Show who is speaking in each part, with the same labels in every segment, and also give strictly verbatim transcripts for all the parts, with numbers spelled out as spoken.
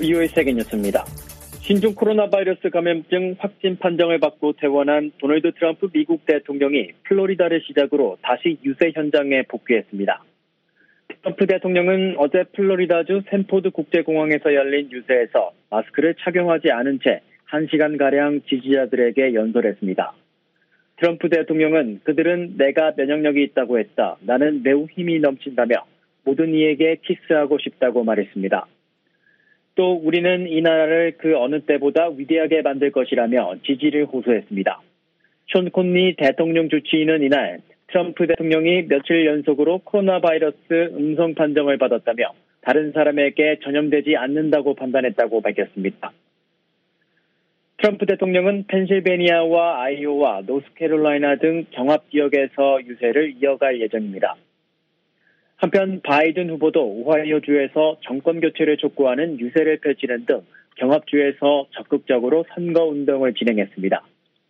Speaker 1: 비오의 세계뉴스입니다. 신종 코로나 바이러스 감염증 확진 판정을 받고 퇴원한 도널드 트럼프 미국 대통령이 플로리다를 시작으로 다시 유세 현장에 복귀했습니다. 트럼프 대통령은 어제 플로리다주 샌포드 국제공항에서 열린 유세에서 마스크를 착용하지 않은 채 한 시간가량 지지자들에게 연설했습니다. 트럼프 대통령은 그들은 내가 면역력이 있다고 했다. 나는 매우 힘이 넘친다며 모든 이에게 키스하고 싶다고 말했습니다. 또 우리는 이 나라를 그 어느 때보다 위대하게 만들 것이라며 지지를 호소했습니다. 션 콘리 대통령 주치의는 이날 트럼프 대통령이 며칠 연속으로 코로나 바이러스 음성 판정을 받았다며 다른 사람에게 전염되지 않는다고 판단했다고 밝혔습니다. 트럼프 대통령은 펜실베니아와 아이오와 노스캐롤라이나 등 경합 지역에서 유세를 이어갈 예정입니다. 한편 바이든 후보도 오하이오주에서 정권 교체를 촉구하는 유세를 펼치는 등 경합주에서 적극적으로 선거운동을 진행했습니다.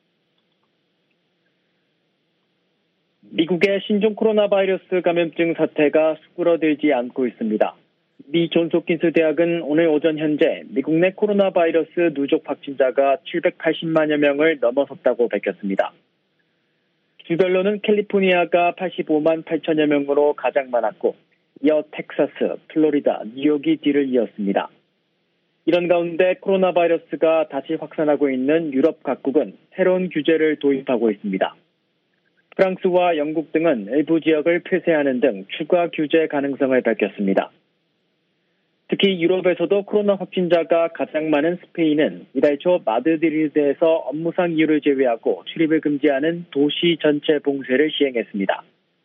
Speaker 1: 미국의 신종 코로나 바이러스 감염증 사태가 수그러들지 않고 있습니다. 미 존스홉킨스 대학은 오늘 오전 현재 미국 내 코로나 바이러스 누적 확진자가 칠백팔십만여 명을 넘어섰다고 밝혔습니다. 주별로는 캘리포니아가 팔십오만 팔천여 명으로 가장 많았고 이어 텍사스, 플로리다, 뉴욕이 뒤를 이었습니다. 이런 가운데 코로나 바이러스가 다시 확산하고 있는 유럽 각국은 새로운 규제를 도입하고 있습니다. 프랑스와 영국 등은 일부 지역을 폐쇄하는 등 추가 규제 가능성을 밝혔습니다. 특히 유럽에서도 코로나 확진자가 가장 많은 스페인은 이달 초 마드리드에서 업무상 이유를 제외하고 출입을 금지하는 도시 전체 봉쇄를 시행했습니다.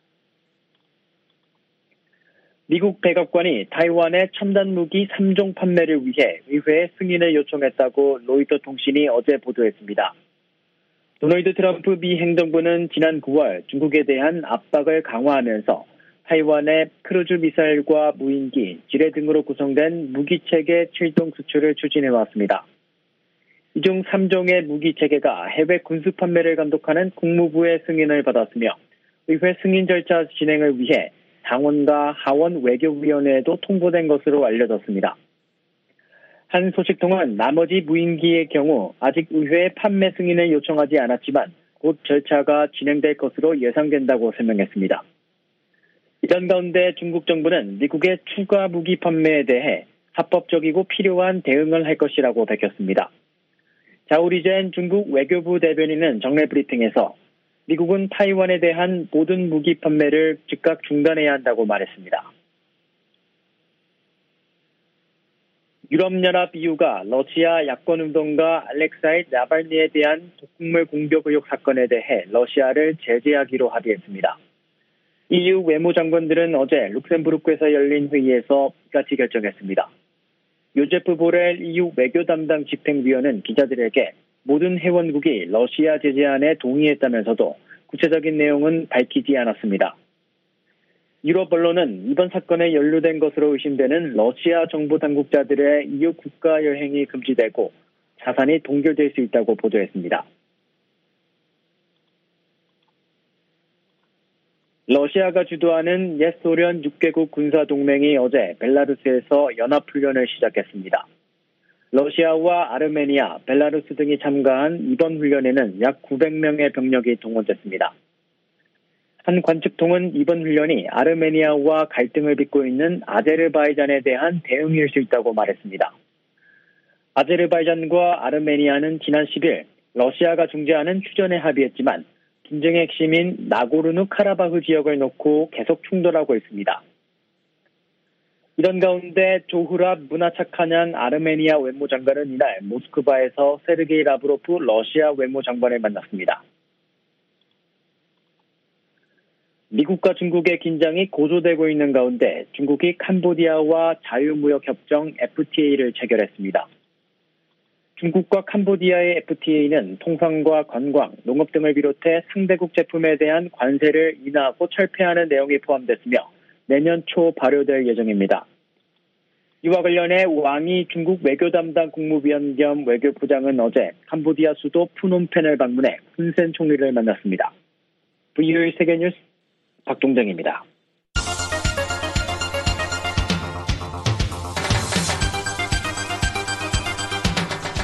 Speaker 1: 미국 백악관이 타이완의 첨단 무기 삼 종 판매를 위해 의회에 승인을 요청했다고 로이터 통신이 어제 보도했습니다. 도널드 트럼프 미 행정부는 지난 구월 중국에 대한 압박을 강화하면서 타이완의 크루즈 미사일과 무인기, 지뢰 등으로 구성된 무기체계 출동 수출을 추진해왔습니다. 이 중 삼 종의 무기체계가 해외 군수 판매를 감독하는 국무부의 승인을 받았으며 의회 승인 절차 진행을 위해 상원과 하원 외교위원회에도 통보된 것으로 알려졌습니다. 한 소식통은 나머지 무인기의 경우 아직 의회에 판매 승인을 요청하지 않았지만 곧 절차가 진행될 것으로 예상된다고 설명했습니다. 이런 가운데 중국 정부는 미국의 추가 무기 판매에 대해 합법적이고 필요한 대응을 할 것이라고 밝혔습니다. 자오리젠 중국 외교부 대변인은 정례 브리핑에서 미국은 타이완에 대한 모든 무기 판매를 즉각 중단해야 한다고 말했습니다. 유럽연합 이유가 러시아 야권운동가 알렉사이 나발니에 대한 독극물 공격 의혹 사건에 대해 러시아를 제재하기로 합의했습니다. 이유 외무장관들은 어제 룩셈부르크에서 열린 회의에서 이같이 결정했습니다. 요제프 보렐 이유 외교 담당 집행위원은 기자들에게 모든 회원국이 러시아 제재안에 동의했다면서도 구체적인 내용은 밝히지 않았습니다. 유럽 언론은 이번 사건에 연루된 것으로 의심되는 러시아 정부 당국자들의 이유 국가 여행이 금지되고 자산이 동결될 수 있다고 보도했습니다. 러시아가 주도하는 옛 소련 육 개국 군사동맹이 어제 벨라루스에서 연합훈련을 시작했습니다. 러시아와 아르메니아, 벨라루스 등이 참가한 이번 훈련에는 약 구백 명의 병력이 동원됐습니다. 한 관측통은 이번 훈련이 아르메니아와 갈등을 빚고 있는 아제르바이잔에 대한 대응일 수 있다고 말했습니다. 아제르바이잔과 아르메니아는 지난 십일 러시아가 중재하는 휴전에 합의했지만 분쟁의 핵심인 나고르누 카라바흐 지역을 놓고 계속 충돌하고 있습니다. 이런 가운데 조흐랍 문하차카냔 아르메니아 외무장관은 이날 모스크바에서 세르게이 라브로프 러시아 외무장관을 만났습니다. 미국과 중국의 긴장이 고조되고 있는 가운데 중국이 캄보디아와 자유무역협정 에프티에이를 체결했습니다. 중국과 캄보디아의 에프티에이는 통상과 관광, 농업 등을 비롯해 상대국 제품에 대한 관세를 인하하고 철폐하는 내용이 포함됐으며 내년 초 발효될 예정입니다. 이와 관련해 왕이 중국 외교 담당 국무위원 겸 외교부장은 어제 캄보디아 수도 푸놈펜을 방문해 훈센 총리를 만났습니다. 브이오이 세계뉴스 박동정입니다.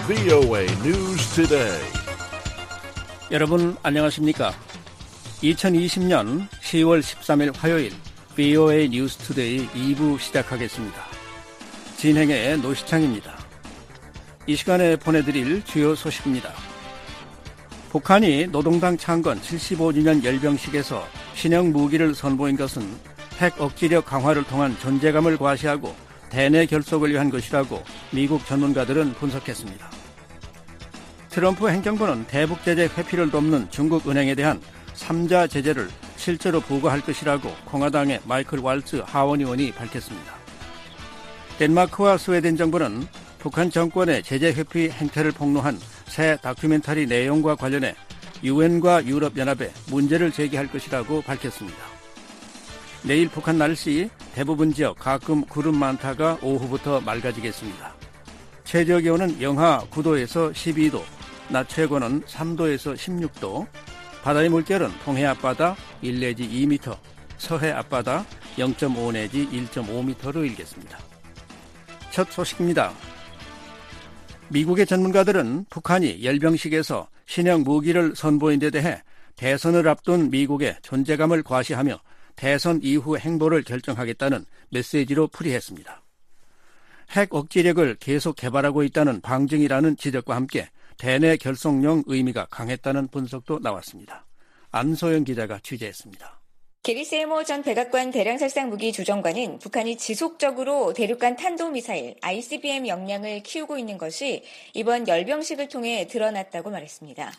Speaker 2: 브이오에이 News Today.
Speaker 3: 여러분 안녕하십니까? 이천이십 년 시월 십삼일 화요일 브이오에이 뉴스 투데이 이 부 시작하겠습니다. 진행의 노시창입니다. 이 시간에 보내드릴 주요 소식입니다. 북한이 노동당 창건 칠십오 주년 열병식에서 신형 무기를 선보인 것은 핵 억지력 강화를 통한 존재감을 과시하고 대내 결속을 위한 것이라고 미국 전문가들은 분석했습니다. 트럼프 행정부는 대북 제재 회피를 돕는 중국 은행에 대한 삼자 제재를 실제로 부과할 것이라고 공화당의 마이클 왈츠 하원 의원이 밝혔습니다. 덴마크와 스웨덴 정부는 북한 정권의 제재 회피 행태를 폭로한 새 다큐멘터리 내용과 관련해 유엔과 유럽연합에 문제를 제기할 것이라고 밝혔습니다. 내일 북한 날씨 대부분 지역 가끔 구름 많다가 오후부터 맑아지겠습니다. 최저 기온은 영하 구 도에서 십이 도, 낮 최고는 삼 도에서 십육 도, 바다의 물결은 동해 앞바다 일 내지 이 미터, 서해 앞바다 영 점 오 내지 일 점 오 미터로 일겠습니다. 첫 소식입니다. 미국의 전문가들은 북한이 열병식에서 신형 무기를 선보인 데 대해 대선을 앞둔 미국의 존재감을 과시하며 대선 이후 행보를 결정하겠다는 메시지로 풀이했습니다. 핵 억지력을 계속 개발하고 있다는 방증이라는 지적과 함께 대내 결속용 의미가 강했다는 분석도 나왔습니다. 안소영 기자가 취재했습니다.
Speaker 4: 게리 세이모 전 백악관 대량살상무기 조정관은 북한이 지속적으로 대륙간 탄도미사일 아이씨비엠 역량을 키우고 있는 것이 이번 열병식을 통해 드러났다고 말했습니다.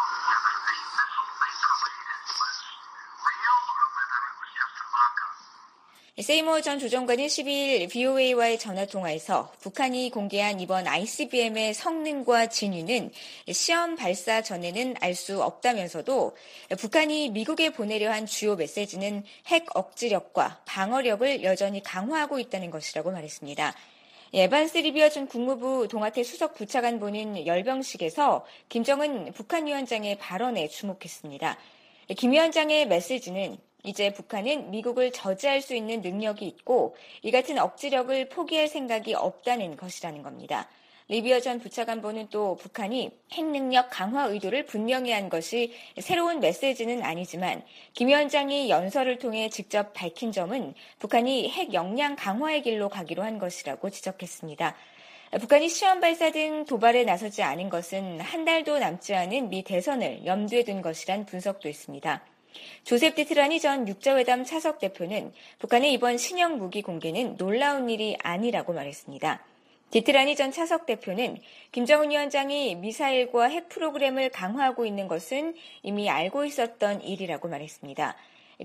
Speaker 4: 세이모 전 조정관은 십이일 브이오에이와의 전화통화에서 북한이 공개한 이번 아이씨비엠의 성능과 진위는 시험 발사 전에는 알 수 없다면서도 북한이 미국에 보내려 한 주요 메시지는 핵 억지력과 방어력을 여전히 강화하고 있다는 것이라고 말했습니다. 에반스 리비어 전 국무부 동아태 수석 부차관보는 열병식에서 김정은 북한 위원장의 발언에 주목했습니다. 김 위원장의 메시지는 이제 북한은 미국을 저지할 수 있는 능력이 있고 이 같은 억지력을 포기할 생각이 없다는 것이라는 겁니다. 리비어 전 부차관보는 또 북한이 핵 능력 강화 의도를 분명히 한 것이 새로운 메시지는 아니지만 김 위원장이 연설을 통해 직접 밝힌 점은 북한이 핵 역량 강화의 길로 가기로 한 것이라고 지적했습니다. 북한이 시험 발사 등 도발에 나서지 않은 것은 한 달도 남지 않은 미 대선을 염두에 둔 것이란 분석도 있습니다. 조셉 디트라니 전 육자회담 차석 대표는 북한의 이번 신형 무기 공개는 놀라운 일이 아니라고 말했습니다. 디트라니 전 차석 대표는 김정은 위원장이 미사일과 핵 프로그램을 강화하고 있는 것은 이미 알고 있었던 일이라고 말했습니다.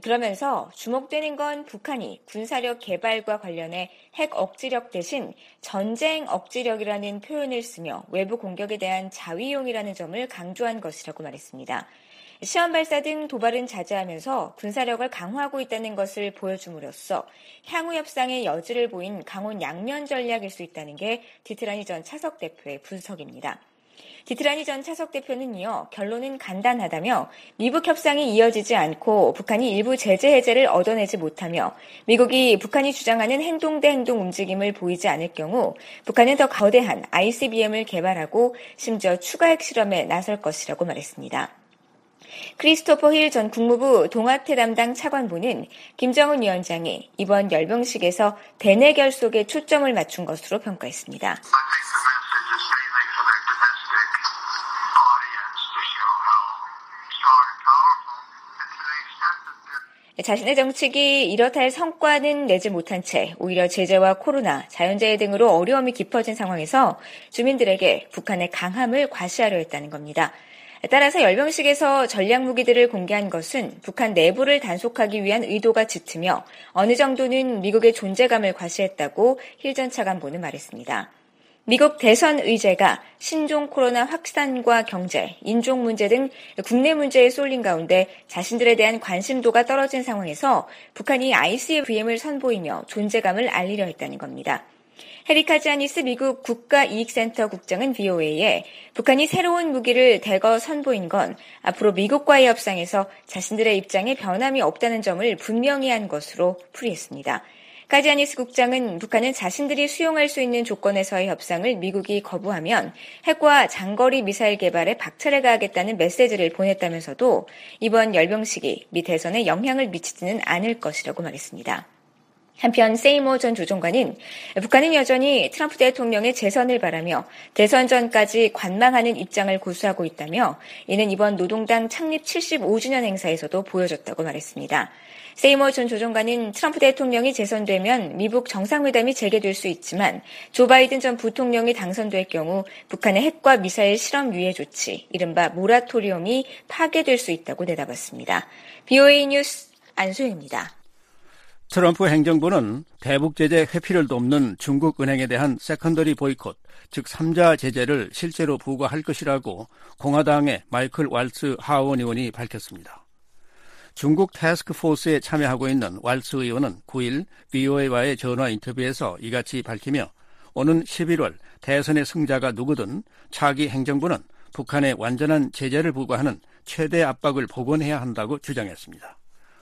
Speaker 4: 그러면서 주목되는 건 북한이 군사력 개발과 관련해 핵 억지력 대신 전쟁 억지력이라는 표현을 쓰며 외부 공격에 대한 자위용이라는 점을 강조한 것이라고 말했습니다. 시험 발사 등 도발은 자제하면서 군사력을 강화하고 있다는 것을 보여줌으로써 향후 협상의 여지를 보인 강원 양면 전략일 수 있다는 게 디트라니 전 차석 대표의 분석입니다. 디트라니 전 차석 대표는 이어 결론은 간단하다며 미북 협상이 이어지지 않고 북한이 일부 제재 해제를 얻어내지 못하며 미국이 북한이 주장하는 행동 대 행동 움직임을 보이지 않을 경우 북한은 더 거대한 아이씨비엠을 개발하고 심지어 추가 핵실험에 나설 것이라고 말했습니다. 크리스토퍼 힐 전 국무부 동아태 담당 차관보는 김정은 위원장이 이번 열병식에서 대내 결속에 초점을 맞춘 것으로 평가했습니다. 자신의 정책이 이렇다 할 성과는 내지 못한 채 오히려 제재와 코로나, 자연재해 등으로 어려움이 깊어진 상황에서 주민들에게 북한의 강함을 과시하려 했다는 겁니다. 따라서 열병식에서 전략무기들을 공개한 것은 북한 내부를 단속하기 위한 의도가 짙으며 어느 정도는 미국의 존재감을 과시했다고 힐 전 차관보는 말했습니다. 미국 대선 의제가 신종 코로나 확산과 경제, 인종 문제 등 국내 문제에 쏠린 가운데 자신들에 대한 관심도가 떨어진 상황에서 북한이 아이씨비엠을 선보이며 존재감을 알리려 했다는 겁니다. 헤리카 자니스 미국 국가이익센터 국장은 브이오에이에 북한이 새로운 무기를 대거 선보인 건 앞으로 미국과의 협상에서 자신들의 입장에 변함이 없다는 점을 분명히 한 것으로 풀이했습니다. 카지아니스 국장은 북한은 자신들이 수용할 수 있는 조건에서의 협상을 미국이 거부하면 핵과 장거리 미사일 개발에 박차를 가하겠다는 메시지를 보냈다면서도 이번 열병식이 미 대선에 영향을 미치지는 않을 것이라고 말했습니다. 한편 세이모 전 조정관은 북한은 여전히 트럼프 대통령의 재선을 바라며 대선 전까지 관망하는 입장을 고수하고 있다며 이는 이번 노동당 창립 칠십오 주년 행사에서도 보여줬다고 말했습니다. 세이모 전 조정관은 트럼프 대통령이 재선되면 미북 정상회담이 재개될 수 있지만 조 바이든 전 부통령이 당선될 경우 북한의 핵과 미사일 실험 유예 조치, 이른바 모라토리엄이 파괴될 수 있다고 내다봤습니다. 비오에이 뉴스 안소영입니다.
Speaker 3: 트럼프 행정부는 대북 제재 회피를 돕는 중국 은행에 대한 세컨더리 보이콧, 즉 삼자 제재를 실제로 부과할 것이라고 공화당의 마이클 왈츠 하원 의원이 밝혔습니다. 중국 태스크포스에 참여하고 있는 왈츠 의원은 구일 브이오에이와의 전화 인터뷰에서 이같이 밝히며 오는 십일월 대선의 승자가 누구든 차기 행정부는 북한에 완전한 제재를 부과하는 최대 압박을 복원해야 한다고 주장했습니다.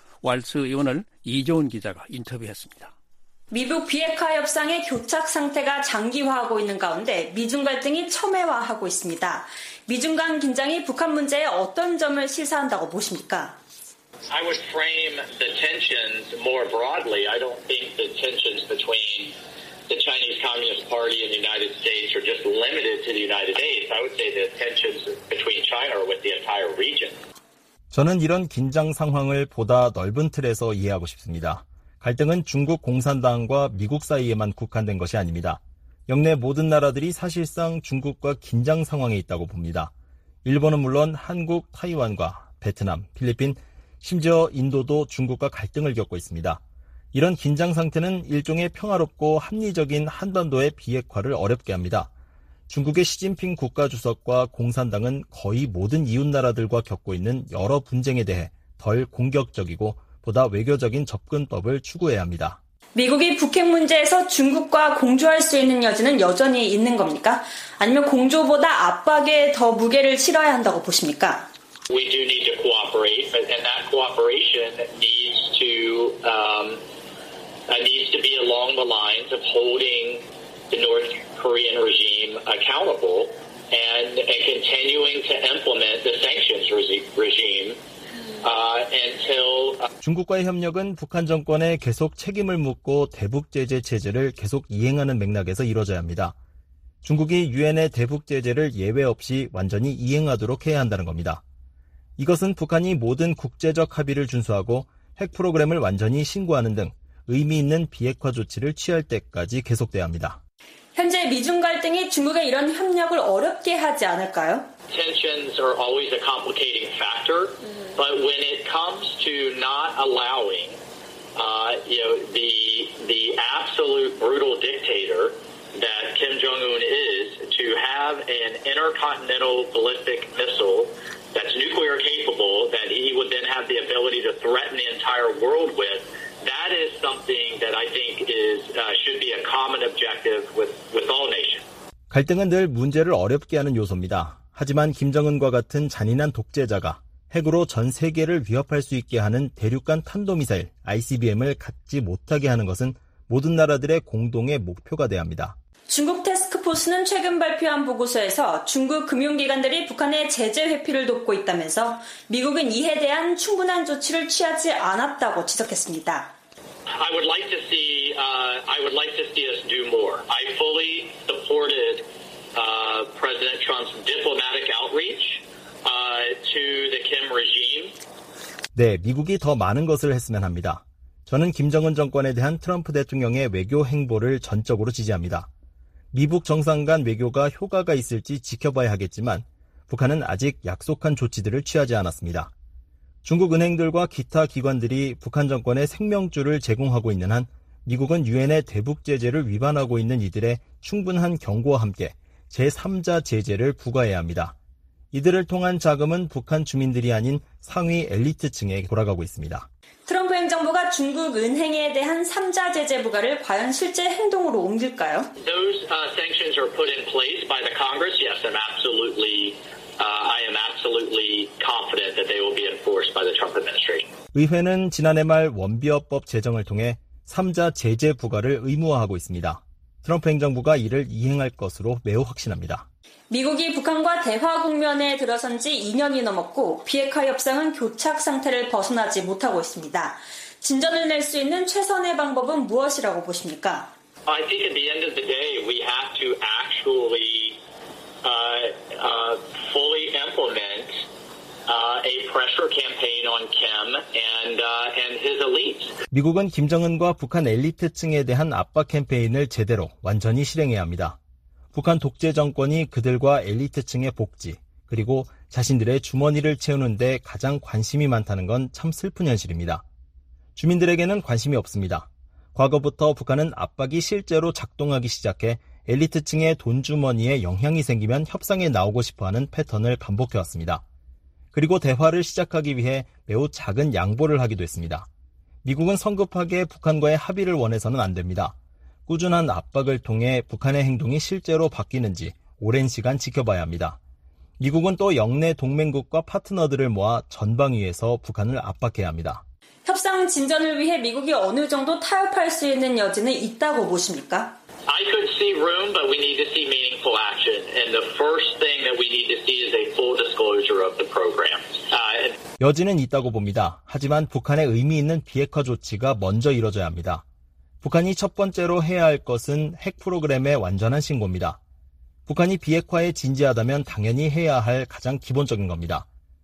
Speaker 3: 왈츠 의원을 이조은 기자가 인터뷰했습니다.
Speaker 5: 미북 비핵화 협상의 교착 상태가 장기화하고 있는 가운데 미중 갈등이 첨예화하고 있습니다. 미중 간 긴장이 북한 문제에 어떤 점을 시사한다고 보십니까?
Speaker 6: I would frame the tensions more broadly. I don't think the tensions between the Chinese Communist Party and the United States are just limited to the United States. I would say the tensions between China are with the entire region.
Speaker 7: 저는 이런 긴장 상황을 보다 넓은 틀에서 이해하고 싶습니다. 갈등은 중국 공산당과 미국 사이에만 국한된 것이 아닙니다. 영내 모든 나라들이 사실상 중국과 긴장 상황에 있다고 봅니다. 일본은 물론 한국, 타이완과 베트남, 필리핀, 심지어 인도도 중국과 갈등을 겪고 있습니다. 이런 긴장 상태는 일종의 평화롭고 합리적인 한반도의 비핵화를 어렵게 합니다. 중국의 시진핑 국가주석과 공산당은 거의 모든 이웃나라들과 겪고 있는 여러 분쟁에 대해 덜 공격적이고 보다 외교적인 접근법을 추구해야 합니다.
Speaker 5: 미국이 북핵 문제에서 중국과 공조할 수 있는 여지는 여전히 있는 겁니까? 아니면 공조보다 압박에 더 무게를 실어야 한다고 보십니까?
Speaker 6: We do need to cooperate, and that cooperation needs to um, uh, needs to be along the lines of holding the North Korean regime accountable and, and continuing to implement the sanctions regime uh, until. Uh,
Speaker 7: 중국과의 협력은 북한 정권에 계속 책임을 묻고 대북 제재 체제를 계속 이행하는 맥락에서 이루어져야 합니다. 중국이 유엔의 대북 제재를 예외 없이 완전히 이행하도록 해야 한다는 겁니다. 이것은 북한이 모든 국제적 합의를 준수하고 핵 프로그램을 완전히 신고하는 등 의미 있는 비핵화 조치를 취할 때까지 계속돼야 합니다.
Speaker 5: 현재 미중 갈등이 중국의 이런 협력을 어렵게 하지 않을까요?
Speaker 6: Tensions are always a complicating factor, but when it comes to not allowing, uh, you know, the the absolute brutal dictator that Kim Jong-un is to have an intercontinental ballistic missile that's nuclear capable, that he would then have the ability to threaten the entire world with, that is something that I think is uh, should be a common objective with, with all nations.
Speaker 7: 갈등은 늘 문제를 어렵게 하는 요소입니다. 하지만 김정은과 같은 잔인한 독재자가 핵으로 전 세계를 위협할 수 있게 하는 대륙간 탄도미사일 아이씨비엠을 갖지 못하게 하는 것은 모든 나라들의 공동의 목표가 돼야 합니다.
Speaker 5: 중국 태스크포스는 최근 발표한 보고서에서 중국 금융기관들이 북한의 제재 회피를 돕고 있다면서 미국은 이에 대한 충분한 조치를 취하지 않았다고 지적했습니다.
Speaker 6: I would like to see uh, I would like to see us do more. I fully supported uh, President Trump's diplomatic outreach uh, to the Kim regime.
Speaker 7: 네, 미국이 더 많은 것을 했으면 합니다. 저는 김정은 정권에 대한 트럼프 대통령의 외교 행보를 전적으로 지지합니다. 미북 정상 간 외교가 효과가 있을지 지켜봐야 하겠지만 북한은 아직 약속한 조치들을 취하지 않았습니다. 중국 은행들과 기타 기관들이 북한 정권에 생명줄을 제공하고 있는 한 미국은 유엔의 대북 제재를 위반하고 있는 이들의 충분한 경고와 함께 제삼자 제재를 부과해야 합니다. 이들을 통한 자금은 북한 주민들이 아닌 상위 엘리트층에 돌아가고 있습니다.
Speaker 5: 트럼프 행정부가 중국 은행에 대한 삼자 제재 부과를 과연 실제 행동으로 옮길까요?
Speaker 6: Those uh, sanctions are put in place by the Congress. Yes, I'm absolutely, uh, I am absolutely confident that they will be enforced by the Trump administration.
Speaker 7: 의회는 지난해 말 원비어법 제정을 통해 삼자 제재 부과를 의무화하고 있습니다. 트럼프 행정부가 이를 이행할 것으로 매우 확신합니다.
Speaker 5: 미국이 북한과 대화 국면에 들어선 지 이 년이 넘었고 비핵화 협상은 교착 상태를 벗어나지 못하고 있습니다. 진전을 낼 수 있는 최선의 방법은 무엇이라고 보십니까?
Speaker 6: I think at the end of the day, we have to actually uh, uh, fully implement uh, a pressure campaign on Kim and uh, and his elite.
Speaker 7: 미국은 김정은과 북한 엘리트층에 대한 압박 캠페인을 제대로 완전히 실행해야 합니다. 북한 독재 정권이 그들과 엘리트층의 복지, 그리고 자신들의 주머니를 채우는 데 가장 관심이 많다는 건 참 슬픈 현실입니다. 주민들에게는 관심이 없습니다. 과거부터 북한은 압박이 실제로 작동하기 시작해 엘리트층의 돈주머니에 영향이 생기면 협상에 나오고 싶어하는 패턴을 반복해왔습니다. 그리고 대화를 시작하기 위해 매우 작은 양보를 하기도 했습니다. 미국은 성급하게 북한과의 합의를 원해서는 안 됩니다. 꾸준한 압박을 통해 북한의 행동이 실제로 바뀌는지 오랜 시간 지켜봐야 합니다. 미국은 또 영내 동맹국과 파트너들을 모아 전방위에서 북한을 압박해야 합니다.
Speaker 5: 협상 진전을 위해 미국이 어느 정도 타협할 수 있는 여지는 있다고 보십니까?
Speaker 6: I could see room, but we need to see meaningful action. And the first thing that we need to see is a full disclosure of the program. Uh,
Speaker 7: 여지는 있다고 봅니다. 하지만 북한의 의미 있는 비핵화 조치가 먼저 이뤄져야 합니다. 북한이 첫 번째로 해야 할 것은 핵 프로그램의 완전한 신고입니다. 북한이 비핵화에 진지하다면 당연히 해야 할 가장 기본적인 겁니다.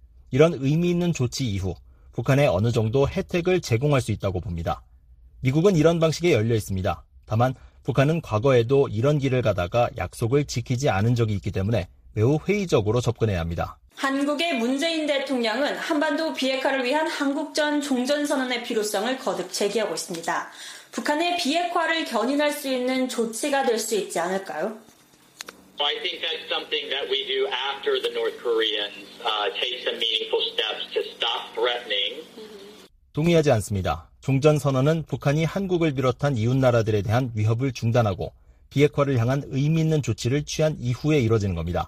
Speaker 7: 이런 의미 있는 조치 이후 북한에 어느 정도 혜택을 제공할 수 있다고 봅니다. 미국은 이런 방식에 열려 있습니다. 다만 북한은 과거에도 이런 길을 가다가 약속을 지키지 않은 적이 있기 때문에 매우 회의적으로 접근해야 합니다.
Speaker 5: 한국의 문재인 대통령은 한반도 비핵화를 위한 한국전 종전선언의 필요성을 거듭 제기하고 있습니다. 북한의 비핵화를 견인할 수 있는 조치가 될 수 있지 않을까요?
Speaker 6: I think that's something that we do after the North Koreans uh, take some meaningful steps to stop threatening.
Speaker 7: 동의하지 않습니다. 종전선언은 북한이 한국을 비롯한 이웃나라들에 대한 위협을 중단하고 비핵화를 향한 의미 있는 조치를 취한 이후에 이뤄지는 겁니다.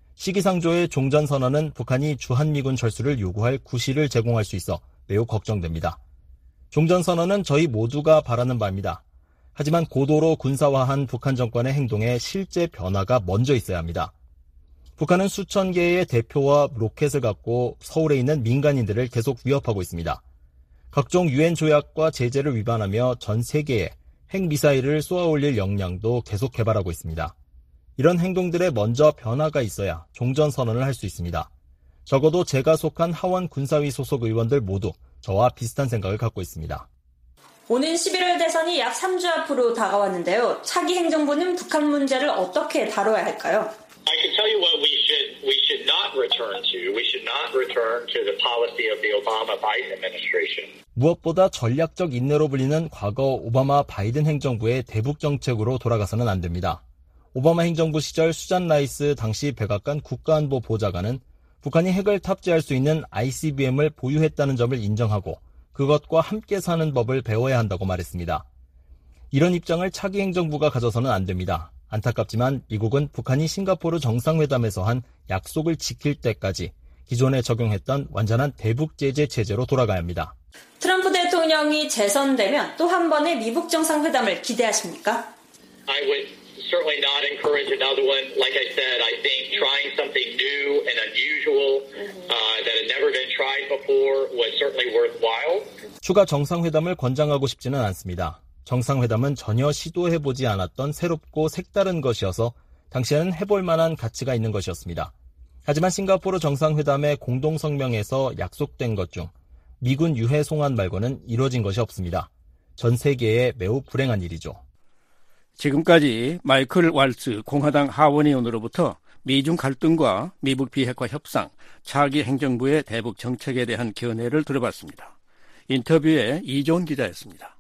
Speaker 7: 시기상조의 종전선언은 북한이 주한미군 철수를 요구할 구실을 제공할 수 있어 매우 걱정됩니다. 종전선언은 저희 모두가 바라는 바입니다. 하지만 고도로 군사화한 북한 정권의 행동에 실제 변화가 먼저 있어야 합니다. 북한은 수천 개의 대표와 로켓을 갖고 서울에 있는 민간인들을 계속 위협하고 있습니다. 각종 유엔 조약과 제재를 위반하며 전 세계에 핵미사일을 쏘아올릴 역량도 계속 개발하고 있습니다. 이런 행동들에 먼저 변화가 있어야 종전선언을 할 수 있습니다. 적어도 제가 속한 하원 군사위 소속 의원들 모두 저와 비슷한 생각을 갖고 있습니다.
Speaker 5: 오는 십일월 대선이 약 삼 주 앞으로 다가왔는데요. 차기 행정부는 북한 문제를 어떻게 다뤄야 할까요?
Speaker 6: I can tell you what we should we should not return to. We should not return to the policy of the Obama-Biden administration.
Speaker 7: 무엇보다 전략적 인내로 불리는 과거 오바마 바이든 행정부의 대북 정책으로 돌아가서는 안 됩니다. 오바마 행정부 시절 수잔 라이스 당시 백악관 국가안보 보좌관은 북한이 핵을 탑재할 수 있는 아이씨비엠을 보유했다는 점을 인정하고 그것과 함께 사는 법을 배워야 한다고 말했습니다. 이런 입장을 차기 행정부가 가져서는 안 됩니다. 안타깝지만 미국은 북한이 싱가포르 정상회담에서 한 약속을 지킬 때까지 기존에 적용했던 완전한 대북 제재 체제로 돌아가야 합니다.
Speaker 5: 트럼프 대통령이 재선되면 또 한 번의 미북 정상회담을 기대하십니까?
Speaker 6: I would certainly not encourage another one. Like I said, I think trying something new and unusual uh, that had never been tried before was certainly worthwhile.
Speaker 7: 추가 정상회담을 권장하고 싶지는 않습니다. 정상회담은 전혀 시도해보지 않았던 새롭고 색다른 것이어서 당시에는 해볼 만한 가치가 있는 것이었습니다. 하지만 싱가포르 정상회담의 공동성명에서 약속된 것 중 미군 유해 송환 말고는 이루어진 것이 없습니다. 전 세계에 매우 불행한 일이죠.
Speaker 3: 지금까지 마이클 왈츠 공화당 하원의원으로부터 미중 갈등과 미북 비핵화 협상, 차기 행정부의 대북 정책에 대한 견해를 들어봤습니다. 인터뷰에 이종훈 기자였습니다.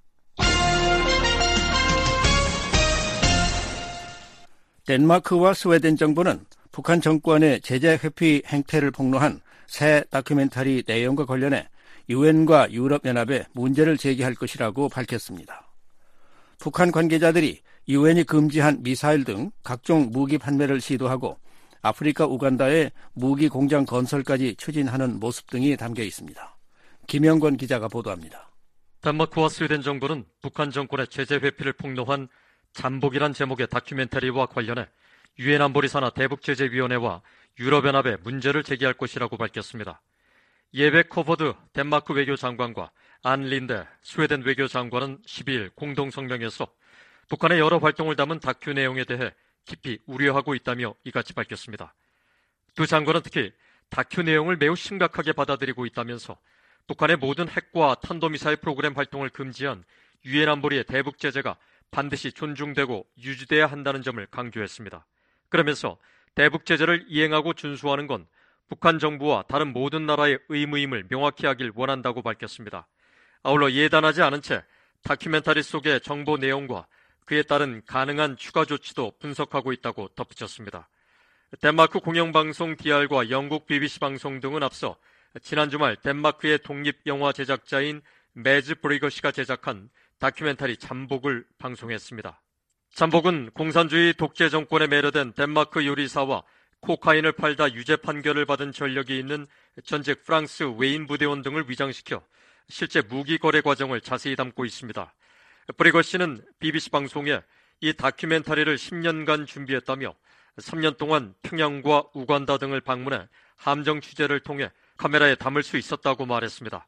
Speaker 3: 덴마크와 스웨덴 정부는 북한 정권의 제재 회피 행태를 폭로한 새 다큐멘터리 내용과 관련해 유엔과 유럽연합에 문제를 제기할 것이라고 밝혔습니다. 북한 관계자들이 유엔이 금지한 미사일 등 각종 무기 판매를 시도하고 아프리카 우간다에 무기 공장 건설까지 추진하는 모습 등이 담겨 있습니다. 김영권 기자가 보도합니다.
Speaker 8: 덴마크와 스웨덴 정부는 북한 정권의 제재 회피를 폭로한 잠복이란 제목의 다큐멘터리와 관련해 유엔 안보리 산하 대북제재위원회와 유럽연합에 문제를 제기할 것이라고 밝혔습니다. 예베 커버드 덴마크 외교장관과 안 린데 스웨덴 외교장관은 십이일 공동성명에서 북한의 여러 활동을 담은 다큐 내용에 대해 깊이 우려하고 있다며 이같이 밝혔습니다. 두 장관은 특히 다큐 내용을 매우 심각하게 받아들이고 있다면서 북한의 모든 핵과 탄도미사일 프로그램 활동을 금지한 유엔 안보리의 대북 제재가 반드시 존중되고 유지돼야 한다는 점을 강조했습니다. 그러면서 대북 제재를 이행하고 준수하는 건 북한 정부와 다른 모든 나라의 의무임을 명확히 하길 원한다고 밝혔습니다. 아울러 예단하지 않은 채 다큐멘터리 속의 정보 내용과 그에 따른 가능한 추가 조치도 분석하고 있다고 덧붙였습니다. 덴마크 공영방송 디알과 영국 비비씨 방송 등은 앞서 지난 주말 덴마크의 독립영화 제작자인 매즈 브리거 씨가 제작한 다큐멘터리 잠복을 방송했습니다. 잠복은 공산주의 독재 정권에 매료된 덴마크 요리사와 코카인을 팔다 유죄 판결을 받은 전력이 있는 전직 프랑스 웨인 부대원 등을 위장시켜 실제 무기 거래 과정을 자세히 담고 있습니다. 브리거 씨는 비비씨 방송에 이 다큐멘터리를 십 년간 준비했다며 삼 년 동안 평양과 우간다 등을 방문해 함정 취재를 통해 카메라에 담을 수 있었다고 말했습니다.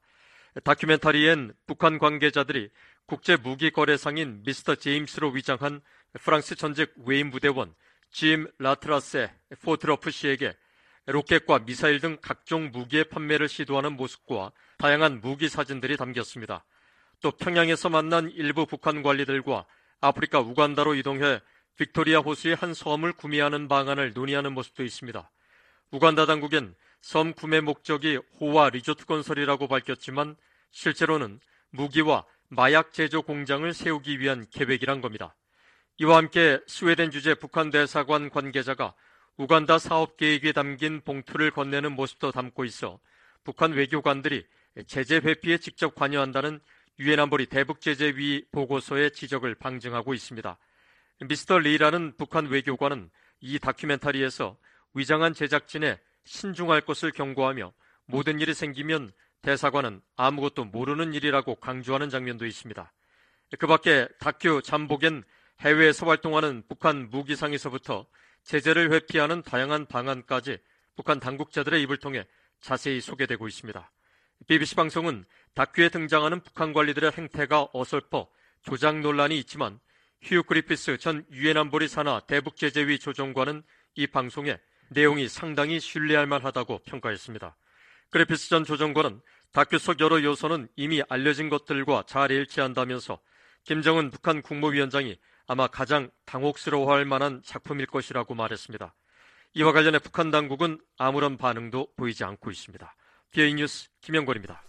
Speaker 8: 다큐멘터리엔 북한 관계자들이 국제 무기 거래상인 미스터 제임스로 위장한 프랑스 전직 웨인 부대원 짐 라트라세 포트러프 씨에게 로켓과 미사일 등 각종 무기의 판매를 시도하는 모습과 다양한 무기 사진들이 담겼습니다. 또 평양에서 만난 일부 북한 관리들과 아프리카 우간다로 이동해 빅토리아 호수의 한 섬을 구매하는 방안을 논의하는 모습도 있습니다. 우간다 당국엔 섬 구매 목적이 호화 리조트 건설이라고 밝혔지만 실제로는 무기와 마약 제조 공장을 세우기 위한 계획이란 겁니다. 이와 함께 스웨덴 주재 북한 대사관 관계자가 우간다 사업 계획이 담긴 봉투를 건네는 모습도 담고 있어 북한 외교관들이 제재 회피에 직접 관여한다는 유엔 안보리 대북제재위 보고서의 지적을 방증하고 있습니다. 미스터 리라는 북한 외교관은 이 다큐멘터리에서 위장한 제작진에 신중할 것을 경고하며 모든 일이 생기면 대사관은 아무것도 모르는 일이라고 강조하는 장면도 있습니다. 그 밖에 다큐 잠복엔 해외에서 활동하는 북한 무기상에서부터 제재를 회피하는 다양한 방안까지 북한 당국자들의 입을 통해 자세히 소개되고 있습니다. 비비씨 방송은 다큐에 등장하는 북한 관리들의 행태가 어설퍼 조작 논란이 있지만 휴 그리피스 전 유엔 안보리 산하 대북제재위 조정관은 이 방송에 내용이 상당히 신뢰할 만하다고 평가했습니다. 그리피스 전 조정관은 다큐 속 여러 요소는 이미 알려진 것들과 잘 일치한다면서 김정은 북한 국무위원장이 아마 가장 당혹스러워할 만한 작품일 것이라고 말했습니다. 이와 관련해 북한 당국은 아무런 반응도 보이지 않고 있습니다. 비오이 뉴스 김영걸입니다.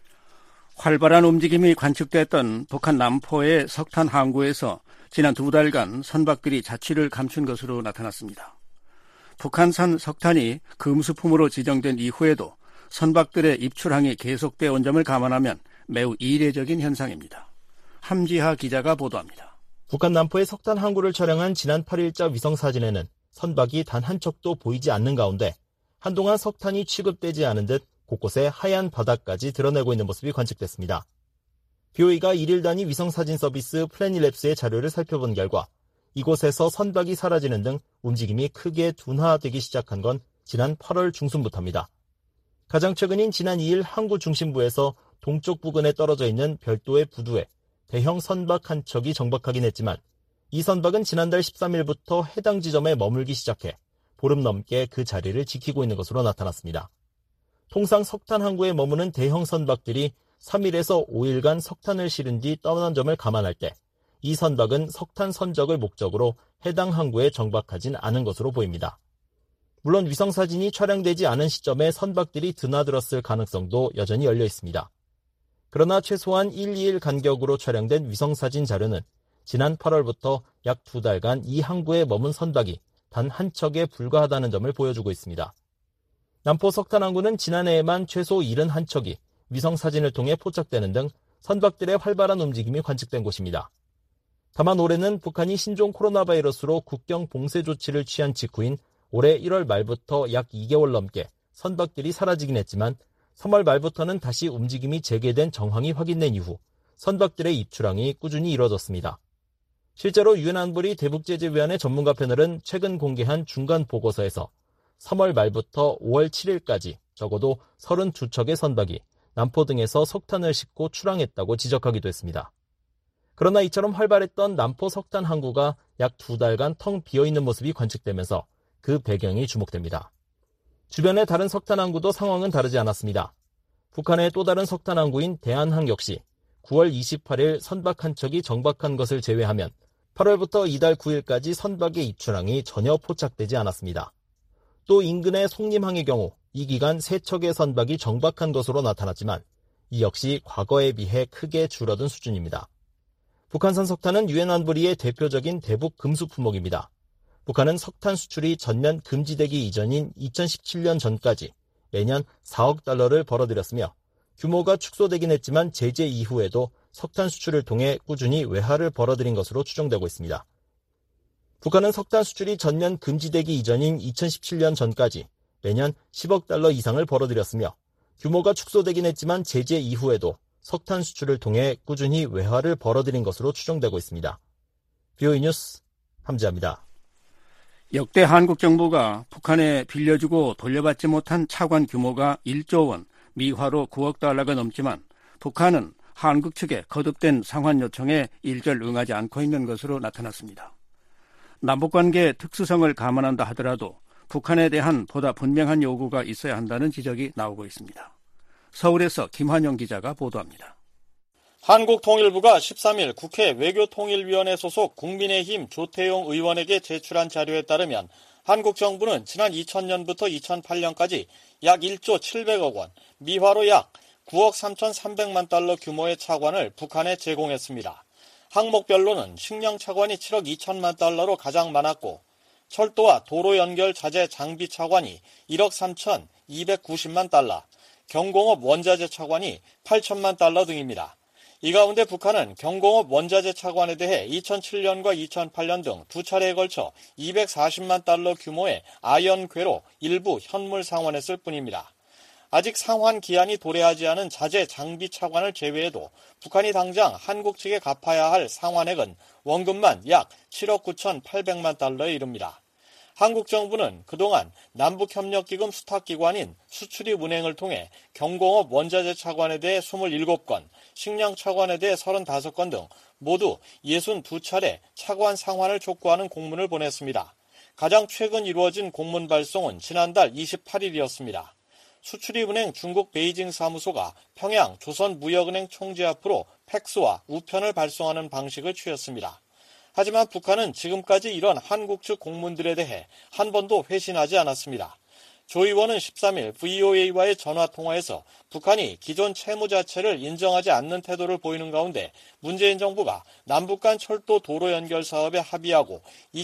Speaker 3: 활발한 움직임이 관측됐던 북한 남포의 석탄 항구에서 지난 두 달간 선박들이 자취를 감춘 것으로 나타났습니다. 북한산 석탄이 금수품으로 지정된 이후에도 선박들의 입출항이 계속되어 온 점을 감안하면 매우 이례적인 현상입니다. 함지하 기자가 보도합니다.
Speaker 7: 북한 남포의 석탄 항구를 촬영한 지난 팔 일자 위성사진에는 선박이 단 한 척도 보이지 않는 가운데 한동안 석탄이 취급되지 않은 듯 곳곳에 하얀 바닥까지 드러내고 있는 모습이 관측됐습니다. 비오이가 일일 단위 위성사진 서비스 플래닛랩스의 자료를 살펴본 결과 이곳에서 선박이 사라지는 등 움직임이 크게 둔화되기 시작한 건 지난 팔월 중순부터입니다. 가장 최근인 지난 이일 항구 중심부에서 동쪽 부근에 떨어져 있는 별도의 부두에 대형 선박 한 척이 정박하긴 했지만 이 선박은 지난달 십삼일부터 해당 지점에 머물기 시작해 보름 넘게 그 자리를 지키고 있는 것으로 나타났습니다. 통상 석탄 항구에 머무는 대형 선박들이 삼일에서 오일간 석탄을 실은 뒤 떠난 점을 감안할 때 이 선박은 석탄 선적을 목적으로 해당 항구에 정박하진 않은 것으로 보입니다. 물론 위성사진이 촬영되지 않은 시점에 선박들이 드나들었을 가능성도 여전히 열려 있습니다. 그러나 최소한 일, 이일 간격으로 촬영된 위성사진 자료는 지난 팔월부터 약 두 달간 이 항구에 머문 선박이 단 한 척에 불과하다는 점을 보여주고 있습니다. 남포 석탄 항구는 지난해에만 최소 칠십일 척이 위성사진을 통해 포착되는 등 선박들의 활발한 움직임이 관측된 곳입니다. 다만 올해는 북한이 신종 코로나 바이러스로 국경 봉쇄 조치를 취한 직후인 올해 일월 말부터 약 이 개월 넘게 선박들이 사라지긴 했지만 삼월 말부터는 다시 움직임이 재개된 정황이 확인된 이후 선박들의 입출항이 꾸준히 이뤄졌습니다. 실제로 유엔 안보리 대북제재위원회 전문가 패널은 최근 공개한 중간 보고서에서 삼월 말부터 오월 칠일까지 적어도 서른두 척의 선박이 남포 등에서 석탄을 싣고 출항했다고 지적하기도 했습니다. 그러나 이처럼 활발했던 남포 석탄 항구가 약 두 달간 텅 비어있는 모습이 관측되면서 그 배경이 주목됩니다. 주변의 다른 석탄 항구도 상황은 다르지 않았습니다. 북한의 또 다른 석탄 항구인 대한항 역시 구월 이십팔일 선박 한 척이 정박한 것을 제외하면 팔월부터 이달 구일까지 선박의 입출항이 전혀 포착되지 않았습니다. 또 인근의 송림항의 경우 이 기간 세 척의 선박이 정박한 것으로 나타났지만 이 역시 과거에 비해 크게 줄어든 수준입니다. 북한산 석탄은 유엔 안보리의 대표적인 대북 금수 품목입니다. 북한은 석탄 수출이 전면 금지되기 이전인 이천십칠년 전까지 매년 사억 달러를 벌어들였으며 규모가 축소되긴 했지만 제재 이후에도 석탄 수출을 통해 꾸준히 외화를 벌어들인 것으로 추정되고 있습니다. 북한은 석탄 수출이 전면 금지되기 이전인 이천십칠년 전까지 매년 십억 달러 이상을 벌어들였으며 규모가 축소되긴 했지만 제재 이후에도 석탄 수출을 통해 꾸준히 외화를 벌어들인 것으로 추정되고 있습니다. 비오이 뉴스 함지아입니다.
Speaker 3: 역대 한국 정부가 북한에 빌려주고 돌려받지 못한 차관 규모가 일조 원, 미화로 구억 달러가 넘지만 북한은 한국 측의 거듭된 상환 요청에 일절 응하지 않고 있는 것으로 나타났습니다. 남북관계의 특수성을 감안한다 하더라도 북한에 대한 보다 분명한 요구가 있어야 한다는 지적이 나오고 있습니다. 서울에서 김환영 기자가 보도합니다.
Speaker 9: 한국통일부가 십삼일 국회 외교통일위원회 소속 국민의힘 조태용 의원에게 제출한 자료에 따르면 한국 정부는 지난 이천년부터 이천팔년까지 약 일조 칠백억 원, 미화로 약 구억 삼천삼백만 달러 규모의 차관을 북한에 제공했습니다. 항목별로는 식량 차관이 칠억 이천만 달러로 가장 많았고 철도와 도로 연결 자재 장비 차관이 일억 삼천이백구십만 달러, 경공업 원자재 차관이 팔천만 달러 등입니다. 이 가운데 북한은 경공업 원자재 차관에 대해 이천칠년과 이천팔년 등 두 차례에 걸쳐 이백사십만 달러 규모의 아연괴로 일부 현물 상환했을 뿐입니다. 아직 상환 기한이 도래하지 않은 자재 장비 차관을 제외해도 북한이 당장 한국 측에 갚아야 할 상환액은 원금만 약 칠억 구천팔백만 달러에 이릅니다. 한국 정부는 그동안 남북협력기금 수탁기관인 수출입은행을 통해 경공업 원자재 차관에 대해 이십칠 건, 식량 차관에 대해 삼십오 건 등 모두 육십이 차례 차관 상환을 촉구하는 공문을 보냈습니다. 가장 최근 이루어진 공문 발송은 지난달 이십팔일이었습니다. 수출입은행 중국 베이징 사무소가 평양 조선무역은행 총재 앞으로 팩스와 우편을 발송하는 방식을 취했습니다. 하지만 북한은 지금까지 이런 한국 측 공문들에 대해 한 번도 회신하지 않았습니다. 조 의원은 십삼일 브이오에이와의 전화통화에서 북한이 기존 채무 자체를 인정하지 않는 태도를 보이는 가운데 문재인 정부가 남북 간 철도 도로 연결 사업에 합의하고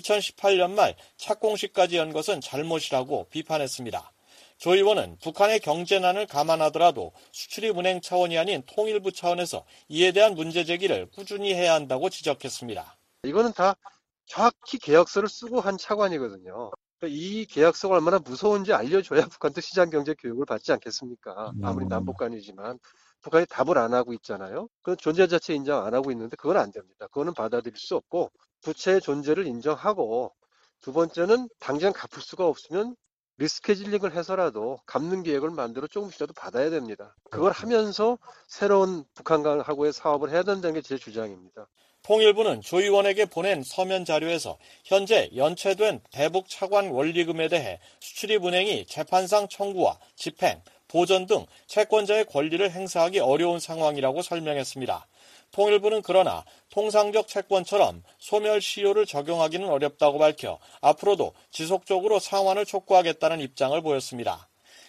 Speaker 9: 이천십팔년 말 착공식까지 연 것은 잘못이라고 비판했습니다. 조 의원은 북한의 경제난을 감안하더라도 수출입은행 차원이 아닌 통일부 차원에서 이에 대한 문제 제기를 꾸준히 해야 한다고 지적했습니다.
Speaker 10: 이거는 다 정확히 계약서를 쓰고 한 차관이거든요. 이 계약서가 얼마나 무서운지 알려줘야 북한도 시장경제 교육을 받지 않겠습니까? 아무리 남북간이지만 북한이 답을 안 하고 있잖아요. 그 존재 자체 인정 안 하고 있는데 그건 안 됩니다. 그거는 받아들일 수 없고 부채의 존재를 인정하고 두 번째는 당장 갚을 수가 없으면 리스케줄링을 해서라도 갚는 계획을 만들어 조금씩이라도 받아야 됩니다. 그걸 하면서 새로운 북한하고의 사업을 해야 된다는 게 제 주장입니다.
Speaker 9: 통일부는 조 의원에게 보낸 서면 자료에서 현재 연체된 대북 차관 원리금에 대해 수출입은행이 재판상 청구와 집행, 보전 등 채권자의 권리를 행사하기 어려운 상황이라고 설명했습니다. 통일부는 그러나 통상적 채권처럼 소멸시효를 적용하기는 어렵다고 밝혀 앞으로도 지속적으로 상환을 촉구하겠다는 입장을 보였습니다.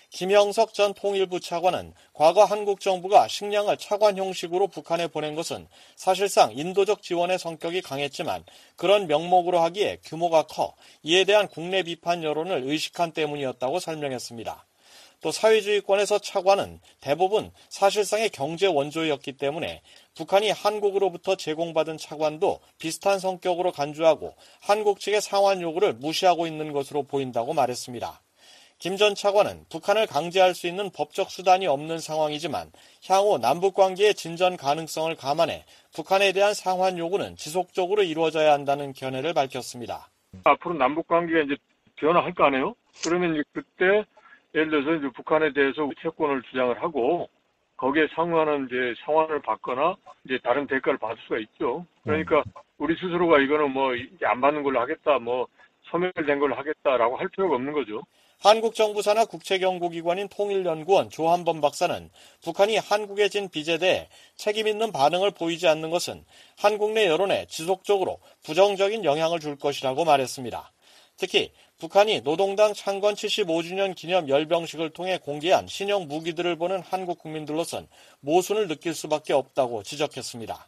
Speaker 9: 김형석 전 통일부 차관은 과거 한국 정부가 식량을 차관 형식으로 북한에 보낸 것은 사실상 인도적 지원의 성격이 강했지만 그런 명목으로 하기에 규모가 커 이에 대한 국내 비판 여론을 의식한 때문이었다고 설명했습니다. 또 사회주의권에서 차관은 대부분 사실상의 경제 원조였기 때문에 북한이 한국으로부터 제공받은 차관도 비슷한 성격으로 간주하고 한국 측의 상환 요구를 무시하고 있는 것으로 보인다고 말했습니다. 김 전 차관은 북한을 강제할 수 있는 법적 수단이 없는 상황이지만 향후 남북관계의 진전 가능성을 감안해 북한에 대한 상환 요구는 지속적으로 이루어져야 한다는 견해를 밝혔습니다.
Speaker 11: 앞으로 남북관계가 이제 변화할 거 아니에요? 그러면 이제 그때 예를 들어서 이제 북한에 대해서 채권을 주장을 하고 거기에 상응하는 이제 상환을 받거나 이제 다른 대가를 받을 수가 있죠. 그러니까 우리 스스로가 이거는 뭐 안 받는 걸로 하겠다, 뭐 소멸된 걸로 하겠다라고 할 필요가 없는 거죠.
Speaker 9: 한국 정부 산하 국책연구기관인 통일연구원 조한범 박사는 북한이 한국에 진 빚에 대해 책임 있는 반응을 보이지 않는 것은 한국 내 여론에 지속적으로 부정적인 영향을 줄 것이라고 말했습니다. 특히 북한이 노동당 창건 칠십오 주년 기념 열병식을 통해 공개한 신형 무기들을 보는 한국 국민들로선 모순을 느낄 수밖에 없다고 지적했습니다.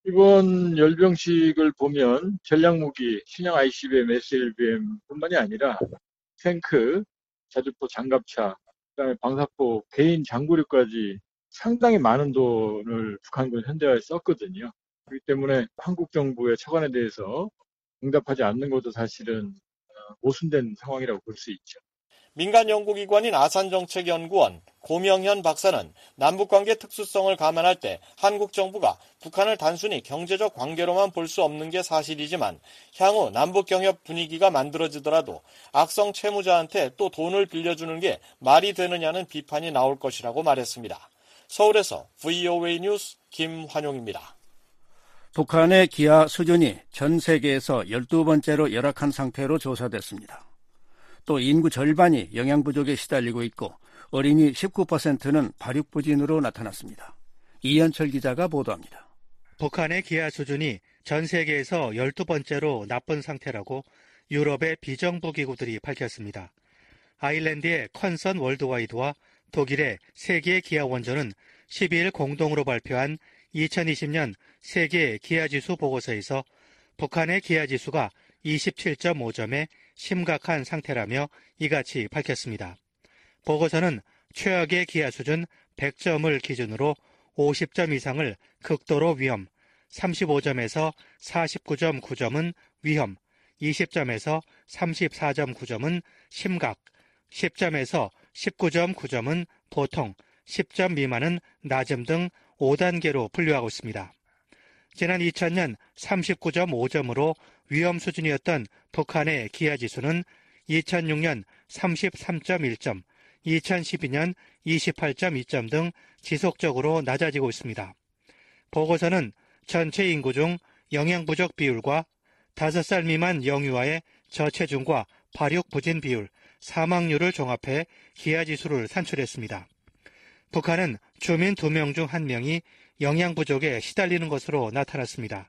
Speaker 12: 이번 열병식을 보면 전략무기, 신형 아이씨비엠, 에스엘비엠뿐만이 아니라 탱크, 자주포 장갑차, 그다음에 방사포, 개인 장구류까지 상당히 많은 돈을 북한군 현대화에 썼거든요. 그렇기 때문에 한국 정부의 처관에 대해서 응답하지 않는 것도 사실은 모순된 상황이라고 볼 수 있죠.
Speaker 9: 민간 연구기관인 아산정책연구원 고명현 박사는 남북관계 특수성을 감안할 때 한국 정부가 북한을 단순히 경제적 관계로만 볼 수 없는 게 사실이지만 향후 남북경협 분위기가 만들어지더라도 악성 채무자한테 또 돈을 빌려주는 게 말이 되느냐는 비판이 나올 것이라고 말했습니다. 서울에서 브이오에이 뉴스 김환용입니다.
Speaker 3: 북한의 기아 수준이 전 세계에서 열두 번째로 열악한 상태로 조사됐습니다. 또 인구 절반이 영양 부족에 시달리고 있고 어린이 십구 퍼센트는 발육부진으로 나타났습니다. 이현철 기자가 보도합니다.
Speaker 13: 북한의 기아 수준이 전 세계에서 열두 번째로 나쁜 상태라고 유럽의 비정부 기구들이 밝혔습니다. 아일랜드의 컨선 월드와이드와 독일의 세계 기아 원전은 십이 일 공동으로 발표한 이천이십 년 세계 기아지수 보고서에서 북한의 기아지수가 이십칠 점 오 점에 심각한 상태라며 이같이 밝혔습니다. 보고서는 최악의 기아 수준 백 점을 기준으로 오십 점 이상을 극도로 위험, 삼십오 점에서 사십구 점 구 점은 위험, 이십 점에서 삼십사 점 구 점은 심각, 십 점에서 십구 점 구 점은 보통, 십 점 미만은 낮음 등 오 단계로 분류하고 있습니다. 지난 이천 년 삼십구 점 오 점으로 위험 수준이었던 북한의 기아지수는 이천육 년 삼십삼 점 일 점, 이천십이 년 이십팔 점 이 점 등 지속적으로 낮아지고 있습니다. 보고서는 전체 인구 중 영양 부족 비율과 다섯 살 미만 영유아의 저체중과 발육 부진 비율, 사망률을 종합해 기아지수를 산출했습니다. 북한은 주민 두 명 중 한 명이 영양 부족에 시달리는 것으로 나타났습니다.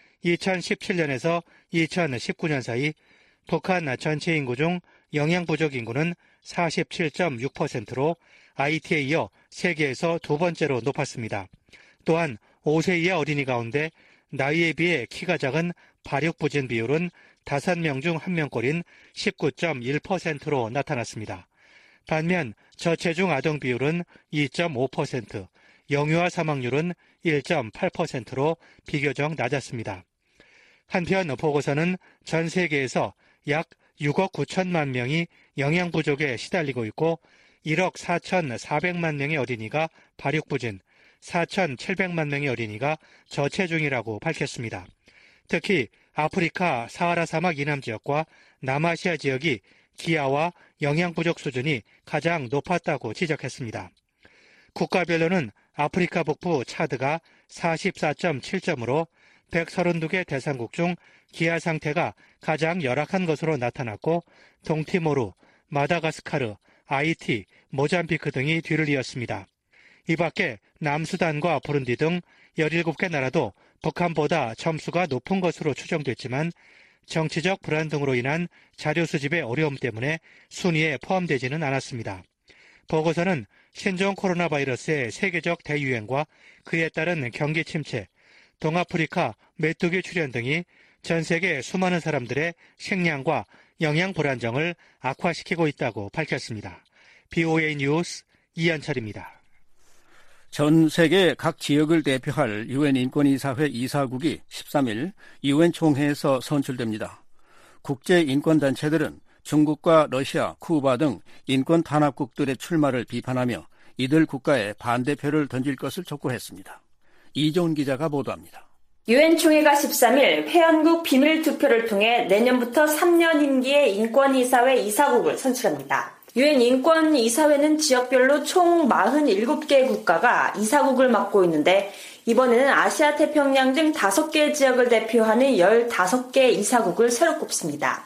Speaker 13: 이천십칠 년에서 이천십구 년 사이 북한 전체 인구 중 영양 부족 인구는 사십칠 점 육 퍼센트로 아이티에 이어 세계에서 두 번째로 높았습니다. 또한 오 세 이하 어린이 가운데 나이에 비해 키가 작은 발육 부진 비율은 다섯 명 중 한 명꼴인 십구 점 일 퍼센트로 나타났습니다. 반면 저체중 아동 비율은 이 점 오 퍼센트, 영유아 사망률은 일 점 팔 퍼센트로 비교적 낮았습니다. 한편 보고서는 전 세계에서 약 육억 구천만 명이 영양 부족에 시달리고 있고 일억 사천사백만 명의 어린이가 발육부진, 사천칠백만 명의 어린이가 저체중이라고 밝혔습니다. 특히 아프리카 사하라 사막 이남 지역과 남아시아 지역이 기아와 영양 부족 수준이 가장 높았다고 지적했습니다. 국가별로는 아프리카 북부 차드가 사십사 점 칠 점으로 백삼십이 개 대상국 중 기아 상태가 가장 열악한 것으로 나타났고 동티모르, 마다가스카르, 아이티, 모잠비크 등이 뒤를 이었습니다. 이 밖에 남수단과 부룬디 등 열일곱 개 나라도 북한보다 점수가 높은 것으로 추정됐지만 정치적 불안 등으로 인한 자료 수집의 어려움 때문에 순위에 포함되지는 않았습니다. 보고서는 신종 코로나 바이러스의 세계적 대유행과 그에 따른 경기 침체, 동아프리카 메뚜기 출현 등이 전 세계 수많은 사람들의 식량과 영양 불안정을 악화시키고 있다고 밝혔습니다. 브이오에이 뉴스 이현철입니다.
Speaker 3: 전 세계 각 지역을 대표할 유엔 인권이사회 이사국이 십삼 일 유엔 총회에서 선출됩니다. 국제인권단체들은 중국과 러시아, 쿠바 등 인권 탄압국들의 출마를 비판하며 이들 국가에 반대표를 던질 것을 촉구했습니다. 이종훈 기자가 보도합니다.
Speaker 5: 유엔 총회가 십삼 일 회원국 비밀 투표를 통해 내년부터 삼 년 임기의 인권이사회 이사국을 선출합니다. 유엔 인권이사회는 지역별로 총 사십칠 개 국가가 이사국을 맡고 있는데 이번에는 아시아 태평양 등 다섯 개 지역을 대표하는 열다섯 개 이사국을 새로 꼽습니다.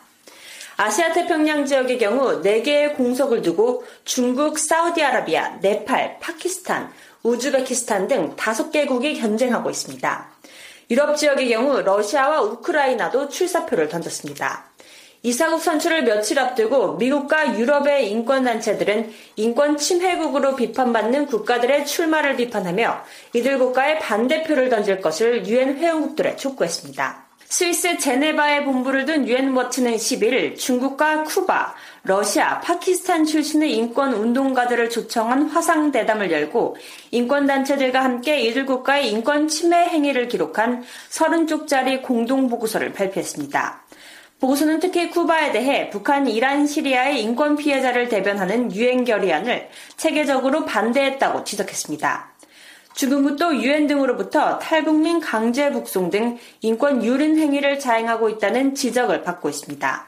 Speaker 5: 아시아 태평양 지역의 경우 네 개의 공석을 두고 중국, 사우디아라비아, 네팔, 파키스탄, 우즈베키스탄 등 다섯 개국이 경쟁하고 있습니다. 유럽 지역의 경우 러시아와 우크라이나도 출사표를 던졌습니다. 이사국 선출을 며칠 앞두고 미국과 유럽의 인권단체들은 인권 침해국으로 비판받는 국가들의 출마를 비판하며 이들 국가에 반대표를 던질 것을 유엔 회원국들에 촉구했습니다. 스위스 제네바에 본부를 둔 유엔워치는 십일 일 중국과 쿠바, 러시아, 파키스탄 출신의 인권운동가들을 초청한 화상대담을 열고 인권단체들과 함께 이들 국가의 인권 침해 행위를 기록한 서른 쪽짜리 공동보고서를 발표했습니다. 보고서는 특히 쿠바에 대해 북한, 이란, 시리아의 인권 피해자를 대변하는 유엔 결의안을 체계적으로 반대했다고 지적했습니다. 중국도 유엔 등으로부터 탈북민 강제 북송 등 인권 유린 행위를 자행하고 있다는 지적을 받고 있습니다.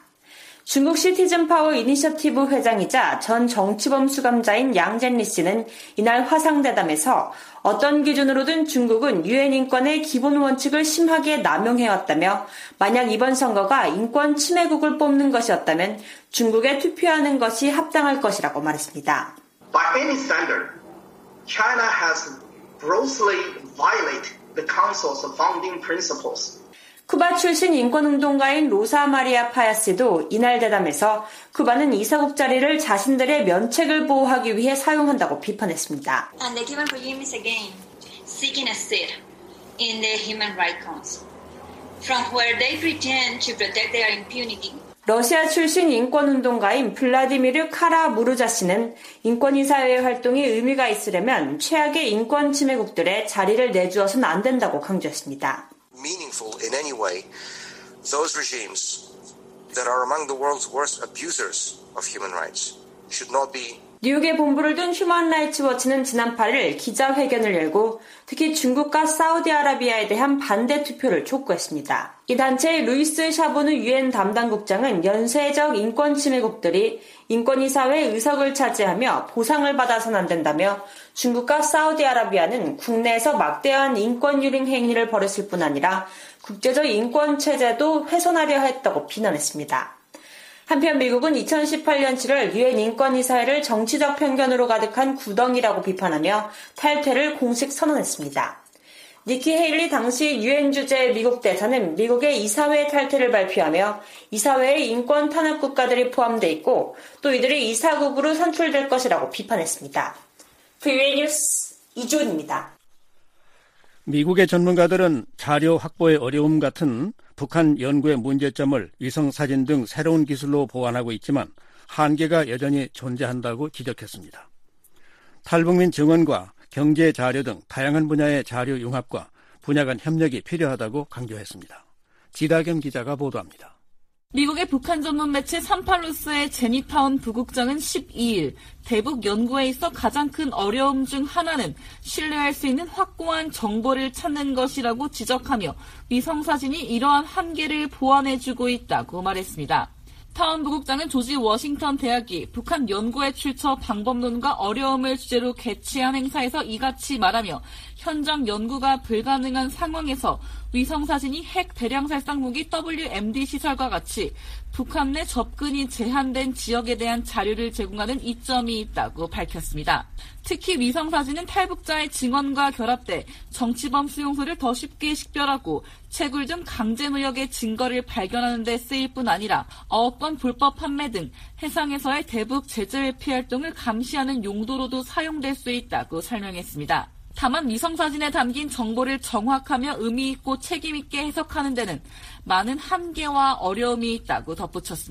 Speaker 5: 중국 시티즌 파워 이니셔티브 회장이자 전 정치범 수감자인 양젠리 씨는 이날 화상대담에서 어떤 기준으로든 중국은 유엔 인권의 기본 원칙을 심하게 남용해왔다며 만약 이번 선거가 인권 침해국을 뽑는 것이었다면 중국에 투표하는 것이 합당할 것이라고 말했습니다.
Speaker 14: By any standard, China has grossly violated the Council's founding principles.
Speaker 5: 쿠바 출신 인권운동가인 로사 마리아 파야스도 이날 대담에서 쿠바는 이사국 자리를 자신들의 면책을 보호하기 위해 사용한다고 비판했습니다.
Speaker 15: And the Cuban regime is again seeking a seat in the Human Rights Council, from where they pretend to protect their impunity.
Speaker 5: 러시아 출신 인권운동가인 블라디미르 카라무르자 씨는 인권이사회의 활동이 의미가 있으려면 최악의 인권 침해국들의 자리를 내주어서는 안 된다고 강조했습니다.
Speaker 16: meaningful in any way, those regimes that are among the world's worst abusers of human rights should not be.
Speaker 5: 뉴욕에 본부를 둔 휴먼 라이츠 워치는 지난 팔 일 기자회견을 열고 특히 중국과 사우디아라비아에 대한 반대 투표를 촉구했습니다. 이 단체의 루이스 샤보누 유엔 담당국장은 연쇄적 인권 침해국들이 인권이사회 의석을 차지하며 보상을 받아서는 안 된다며 중국과 사우디아라비아는 국내에서 막대한 인권 유린 행위를 벌였을 뿐 아니라 국제적 인권 체제도 훼손하려 했다고 비난했습니다. 한편 미국은 이천십팔 년 칠월 유엔 인권이사회를 정치적 편견으로 가득한 구덩이라고 비판하며 탈퇴를 공식 선언했습니다. 니키 헤일리 당시 유엔 주재 미국 대사는 미국의 이사회 탈퇴를 발표하며 이사회에 인권 탄압 국가들이 포함돼 있고 또 이들이 이사국으로 선출될 것이라고 비판했습니다. 브이오에이 뉴스 이주은입니다.
Speaker 3: 미국의 전문가들은 자료 확보의 어려움 같은 북한 연구의 문제점을 위성사진 등 새로운 기술로 보완하고 있지만 한계가 여전히 존재한다고 지적했습니다. 탈북민 증언과 경제 자료 등 다양한 분야의 자료 융합과 분야 간 협력이 필요하다고 강조했습니다. 지다겸 기자가 보도합니다.
Speaker 17: 미국의 북한 전문 매체 삼팔루스의 제니타운 부국장은 십이 일 대북 연구에 있어 가장 큰 어려움 중 하나는 신뢰할 수 있는 확고한 정보를 찾는 것이라고 지적하며 위성사진이 이러한 한계를 보완해주고 있다고 말했습니다. 타운 부국장은 조지 워싱턴 대학이 북한 연구에 출처 방법론과 어려움을 주제로 개최한 행사에서 이같이 말하며 현장 연구가 불가능한 상황에서 위성사진이 핵 대량살상 무기 더블유엠디 시설과 같이 북한 내 접근이 제한된 지역에 대한 자료를 제공하는 이점이 있다고 밝혔습니다. 특히 위성사진은 탈북자의 증언과 결합돼 정치범 수용소를 더 쉽게 식별하고 채굴 등 강제무역의 증거를 발견하는 데 쓰일 뿐 아니라 어권 불법 판매 등 해상에서의 대북 제재 회피 활동을 감시하는 용도로도 사용될 수 있다고 설명했습니다. 다만 위성사진에 담긴 정보를 정확하며 의미 있고 책임 있게 해석하는 데는 많은 한계와 어려움이 있다고 덧붙였습니다.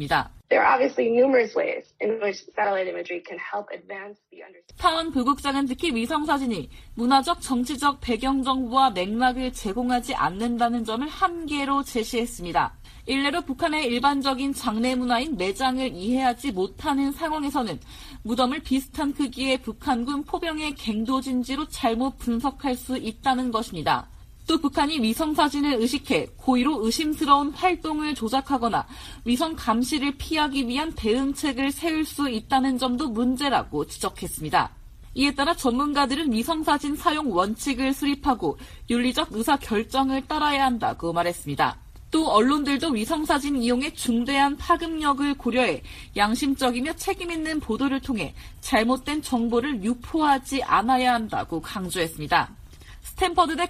Speaker 18: There are obviously numerous ways in which satellite imagery can help advance the understanding.
Speaker 17: 파원 부국장은 특히 위성사진이 문화적, 정치적 배경 정보와 맥락을 제공하지 않는다는 점을 한계로 제시했습니다. 일례로 북한의 일반적인 장례 문화인 매장을 이해하지 못하는 상황에서는 무덤을 비슷한 크기의 북한군 포병의 갱도진지로 잘못 분석할 수 있다는 것입니다. 또 북한이 위성사진을 의식해 고의로 의심스러운 활동을 조작하거나 위성 감시를 피하기 위한 대응책을 세울 수 있다는 점도 문제라고 지적했습니다. 이에 따라 전문가들은 위성사진 사용 원칙을 수립하고 윤리적 의사결정을 따라야 한다고 말했습니다. 또 언론들도 위성사진 이용의 중대한 파급력을 고려해 양심적이며 책임있는 보도를 통해 잘못된 정보를 유포하지 않아야 한다고 강조했습니다. 스탠퍼드대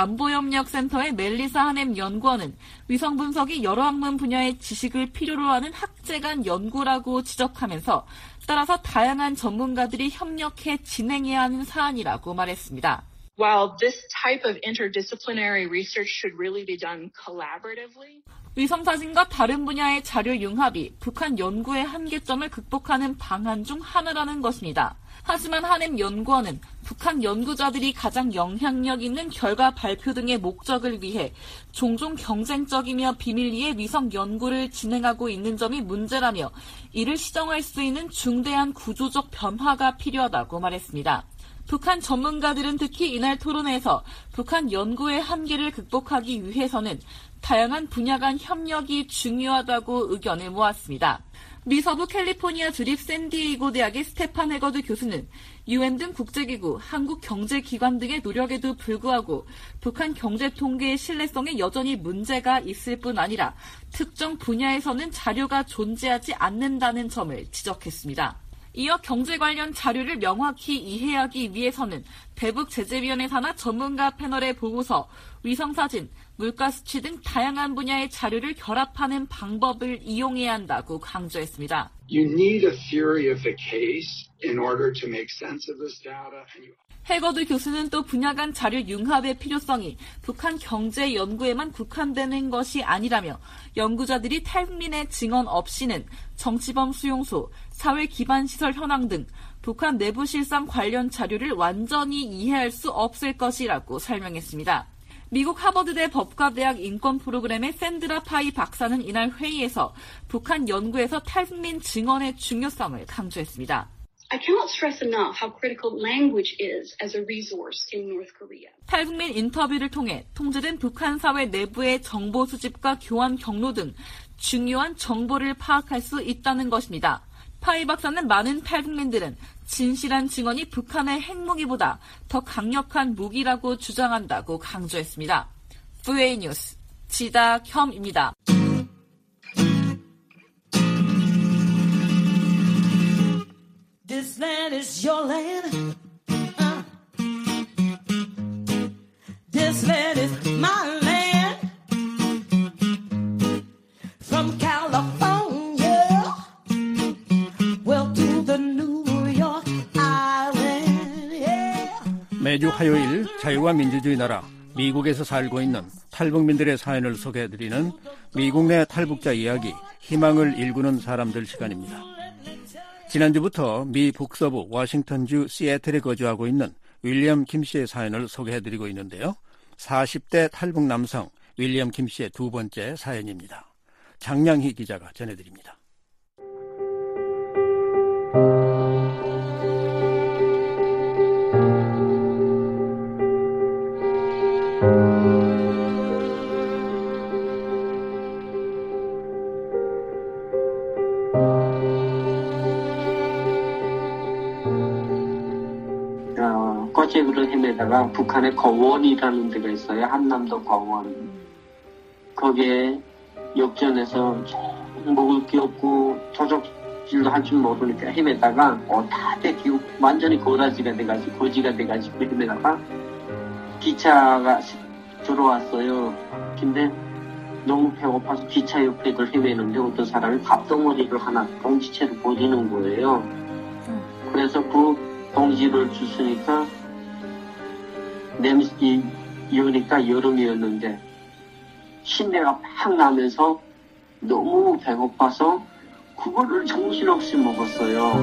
Speaker 17: 국제안보협력센터의 멜리사 하넴 연구원은 위성 분석이 여러 학문 분야의 지식을 필요로 하는 학제 간 연구라고 지적하면서 따라서 다양한 전문가들이 협력해 진행해야 하는 사안이라고 말했습니다.
Speaker 19: While this type of interdisciplinary research should really be done collaboratively,
Speaker 17: 위성사진과 다른 분야의 자료 융합이 북한 연구의 한계점을 극복하는 방안 중 하나라는 것입니다. 하지만 하넴 연구원은 북한 연구자들이 가장 영향력 있는 결과 발표 등의 목적을 위해 종종 경쟁적이며 비밀리에 위성 연구를 진행하고 있는 점이 문제라며 이를 시정할 수 있는 중대한 구조적 변화가 필요하다고 말했습니다. 북한 전문가들은 특히 이날 토론회에서 북한 연구의 한계를 극복하기 위해서는 다양한 분야 간 협력이 중요하다고 의견을 모았습니다. 미 서부 캘리포니아 주립 샌디에이고 대학의 스테판 해거드 교수는 유엔 등 국제기구, 한국경제기관 등의 노력에도 불구하고 북한 경제통계의 신뢰성에 여전히 문제가 있을 뿐 아니라 특정 분야에서는 자료가 존재하지 않는다는 점을 지적했습니다. 이어 경제 관련 자료를 명확히 이해하기 위해서는 대북제재위원회 산하 전문가 패널의 보고서, 위성사진, 물가수치 등 다양한 분야의 자료를 결합하는 방법을 이용해야 한다고 강조했습니다.
Speaker 20: You need a theory of the case in order to make sense of this data. And you...
Speaker 17: 해거드 교수는 또 분야 간 자료 융합의 필요성이 북한 경제 연구에만 국한되는 것이 아니라며 연구자들이 탈북민의 증언 없이는 정치범 수용소, 사회 기반 시설 현황 등 북한 내부 실상 관련 자료를 완전히 이해할 수 없을 것이라고 설명했습니다. 미국 하버드대 법과대학 인권 프로그램의 샌드라 파이 박사는 이날 회의에서 북한 연구에서 탈북민 증언의 중요성을 강조했습니다.
Speaker 18: I cannot stress enough how critical language is as a resource in North Korea.
Speaker 17: 탈북민 인터뷰를 통해 통제된 북한 사회 내부의 정보 수집과 교환 경로 등 중요한 정보를 파악할 수 있다는 것입니다. 파이 박사는 많은 탈북민들은 진실한 증언이 북한의 핵무기보다 더 강력한 무기라고 주장한다고 강조했습니다. 브이오에이 뉴스 지다겸입니다.
Speaker 21: This land is your land. Uh. This land is my land. From California, well to the New York Island. Yeah.
Speaker 3: 매주 화요일 자유와 민주주의 나라 미국에서 살고 있는 탈북민들의 사연을 소개해드리는 미국 내 탈북자 이야기, 희망을 일구는 사람들 시간입니다. 지난주부터 미 북서부 워싱턴주 시애틀에 거주하고 있는 윌리엄 김 씨의 사연을 소개해드리고 있는데요. 사십 대 탈북 남성 윌리엄 김 씨의 두 번째 사연입니다. 장량희 기자가 전해드립니다.
Speaker 22: 거제도를 헤매다가 북한의 거원이라는 데가 있어요. 한남도 거원. 거기에 역전해서 먹을 게 없고 도적질도 할 줄 모르니까 헤매다가 어, 다 뺏기고 완전히 고라지가 돼가지고 고지가 돼가지고 헤매다가 기차가 들어왔어요. 근데 너무 배고파서 기차 옆에를 헤매는데 어떤 사람이 밥덩어리를 하나 봉지채로 버리는 거예요. 그래서 그 봉지를 주시니까 냄새, 이오니까 여름이었는데 신내가 팍 나면서 너무 배고파서 그거를 정신없이 먹었어요.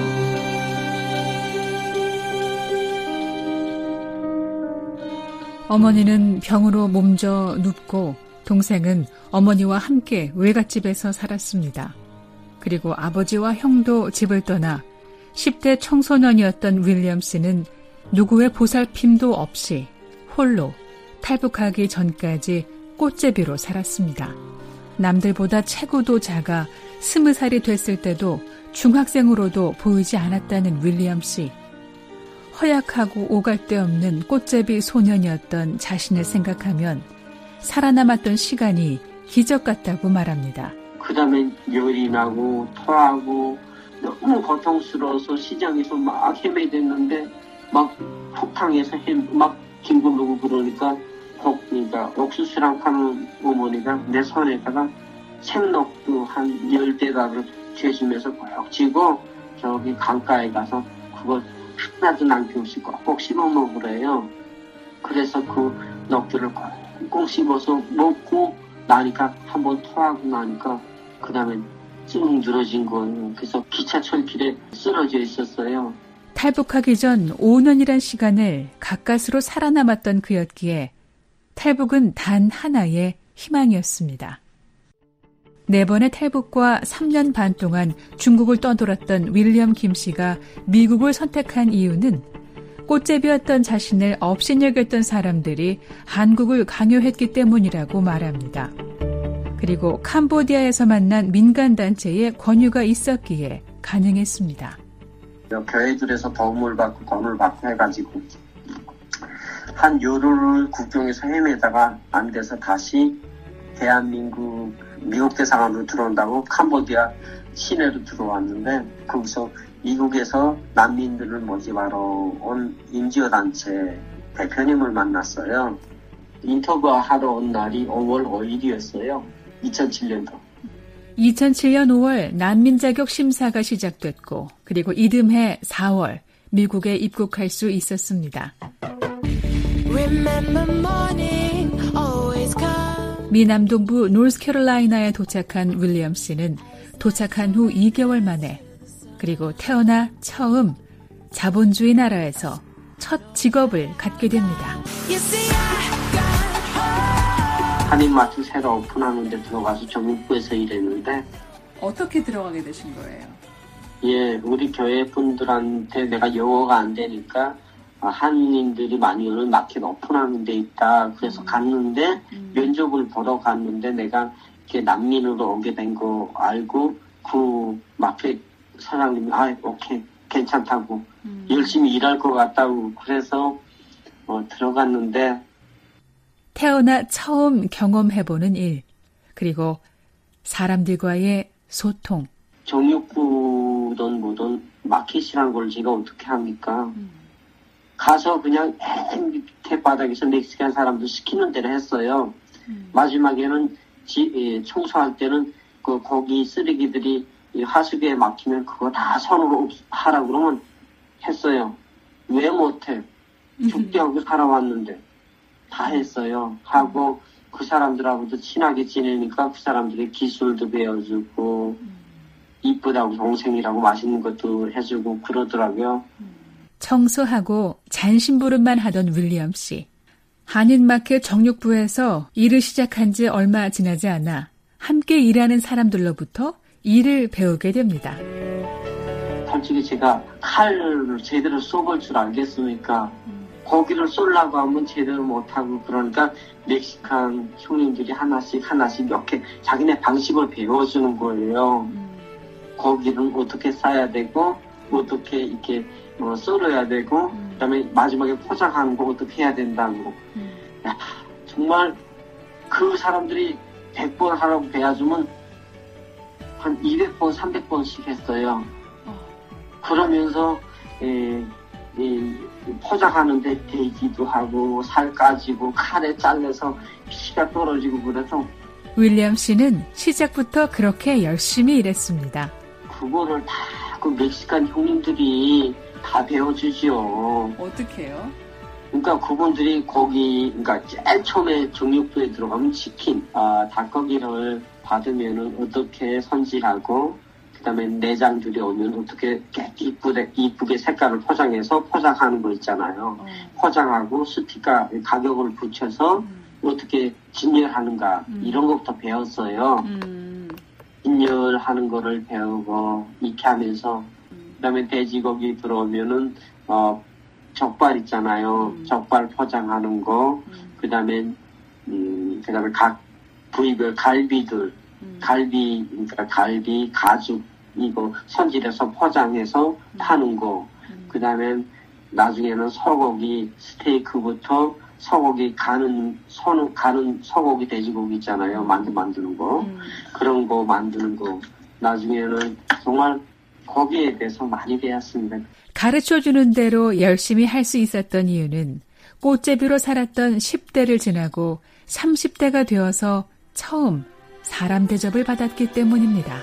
Speaker 1: 어머니는 병으로 몸져 눕고 동생은 어머니와 함께 외갓집에서 살았습니다. 그리고 아버지와 형도 집을 떠나 십 대 청소년이었던 윌리엄스는 누구의 보살핌도 없이 홀로 탈북하기 전까지 꽃제비로 살았습니다. 남들보다 체구도 작아 스무 살이 됐을 때도 중학생으로도 보이지 않았다는 윌리엄 씨. 허약하고 오갈 데 없는 꽃제비 소년이었던 자신을 생각하면 살아남았던 시간이 기적 같다고 말합니다.
Speaker 22: 그 다음에 열이 나고 토하고 너무 고통스러워서 시장에서 막 헤매댔는데 막 폭탕에서 막 뒹굴르고 그러니까 그러니까 옥수수랑 파는 어머니가 내 손에다가 생록도 한 열 대다를 죄시면서 꼭 쥐고 저기 강가에 가서 그거 하나도 남김없이 꼭 씹어 먹으래요. 그래서 그 녹두를 꼭 씹어서 먹고 나니까 한번 토하고 나니까 그 다음에 쭉 늘어진 거예요. 그래서 기차 철길에 쓰러져 있었어요.
Speaker 1: 탈북하기 전 오 년이란 시간을 가까스로 살아남았던 그였기에 탈북은 단 하나의 희망이었습니다. 네 번의 탈북과 삼 년 반 동안 중국을 떠돌았던 윌리엄 김 씨가 미국을 선택한 이유는 꽃제비였던 자신을 업신여겼던 사람들이 한국을 강요했기 때문이라고 말합니다. 그리고 캄보디아에서 만난 민간단체의 권유가 있었기에 가능했습니다.
Speaker 22: 교회들에서 도움을 받고 돈을 받고 해가지고 한 열흘을 국경에서 헤매다가 안 돼서 다시 대한민국 미국 대사관으로 들어온다고 캄보디아 시내로 들어왔는데 거기서 미국에서 난민들을 모집하러 온 엔지오 단체 대표님을 만났어요. 인터뷰하러 온 날이 오월 오일이었어요. 이천칠 년도.
Speaker 1: 이천칠 년 오월 난민 자격 심사가 시작됐고 그리고 이듬해 사월 미국에 입국할 수 있었습니다. 미 남동부 노스캐롤라이나에 도착한 윌리엄 씨는 도착한 후 이 개월 만에 그리고 태어나 처음 자본주의 나라에서 첫 직업을 갖게 됩니다.
Speaker 22: 한인마트 새로 오픈하는데 들어가서 정육부에서 일했는데
Speaker 1: 어떻게 들어가게 되신 거예요?
Speaker 22: 예, 우리 교회 분들한테 내가 영어가 안 되니까 한인들이 많이 오는 마켓 오픈하는 데 있다. 그래서 음. 갔는데 음. 면접을 보러 갔는데 내가 이렇게 난민으로 오게 된 거 알고 그 마켓 사장님이 아 오케이 괜찮다고 음. 열심히 일할 것 같다고 그래서 어, 들어갔는데
Speaker 1: 태어나 처음 경험해보는 일 그리고 사람들과의 소통.
Speaker 22: 정육부든 뭐든 마켓이란 걸 제가 어떻게 합니까? 음. 가서 그냥 밑에 바닥에서 멕시칸 사람들 시키는 대로 했어요. 음. 마지막에는 지, 예, 청소할 때는 그 고기 쓰레기들이 하수구에 막히면 그거 다 손으로 하라 그러면 했어요. 왜 못해? 죽대하고 살아왔는데 다 했어요. 하고 그 사람들하고도 친하게 지내니까 그 사람들의 기술도 배워주고 이쁘다고 동생이라고 맛있는 것도 해주고 그러더라고요.
Speaker 1: 청소하고 잔심부름만 하던 윌리엄 씨. 한인마켓 정육부에서 일을 시작한 지 얼마 지나지 않아 함께 일하는 사람들로부터 일을 배우게 됩니다.
Speaker 22: 솔직히 제가 칼을 제대로 쏘볼 줄 알겠습니까? 음. 고기를 쏠라고 하면 제대로 못하고 그러니까 멕시칸 형님들이 하나씩 하나씩 이렇게 자기네 방식을 배워주는 거예요. 음. 고기는 어떻게 싸야 되고 어떻게 이렇게 어, 썰어야 되고 음. 그다음에 마지막에 포장하는 거 어떻게 해야 된다고. 음. 야, 정말 그 사람들이 백 번 하라고 배워주면 한 이백 번, 삼백 번씩 했어요. 어. 그러면서 에, 에, 포장하는데 대기도 하고 살 까지고 칼에 잘라서 피가 떨어지고 그래서
Speaker 1: 윌리엄 씨는 시작부터 그렇게 열심히 일했습니다.
Speaker 22: 그거를 다 그 멕시칸 형님들이 다 배워주지요.
Speaker 1: 어떻게 해요?
Speaker 22: 그러니까 그분들이 거기, 그러니까 제일 처음에 정육부에 들어가면 치킨, 아, 닭고기를 받으면은 어떻게 손질하고, 그 그다음에 내장줄이 오면 어떻게 이쁘게, 이쁘게 색깔을 포장해서 포장하는 거 있잖아요. 음. 포장하고 스티커 가격을 붙여서 음. 어떻게 진열하는가 음. 이런 것부터 배웠어요. 음. 진열하는 거를 배우고 이렇게 하면서 음. 그다음에 돼지고기 들어오면은 어, 족발 있잖아요. 음. 족발 포장하는 거 음. 그다음에 음, 그다음에 각 부위별 갈비들 음. 갈비, 그러니까 갈비, 가죽, 이거 손질해서 포장해서 음. 파는 거. 음. 그 다음에 나중에는 소고기, 스테이크부터 소고기 가는, 소, 가는 소고기, 돼지고기 있잖아요. 만두 만드는 거. 음. 그런 거 만드는 거. 나중에는 정말 거기에 대해서 많이 배웠습니다.
Speaker 1: 가르쳐주는 대로 열심히 할 수 있었던 이유는 꽃제비로 살았던 십 대를 지나고 삼십 대가 되어서 처음 사람 대접을 받았기 때문입니다.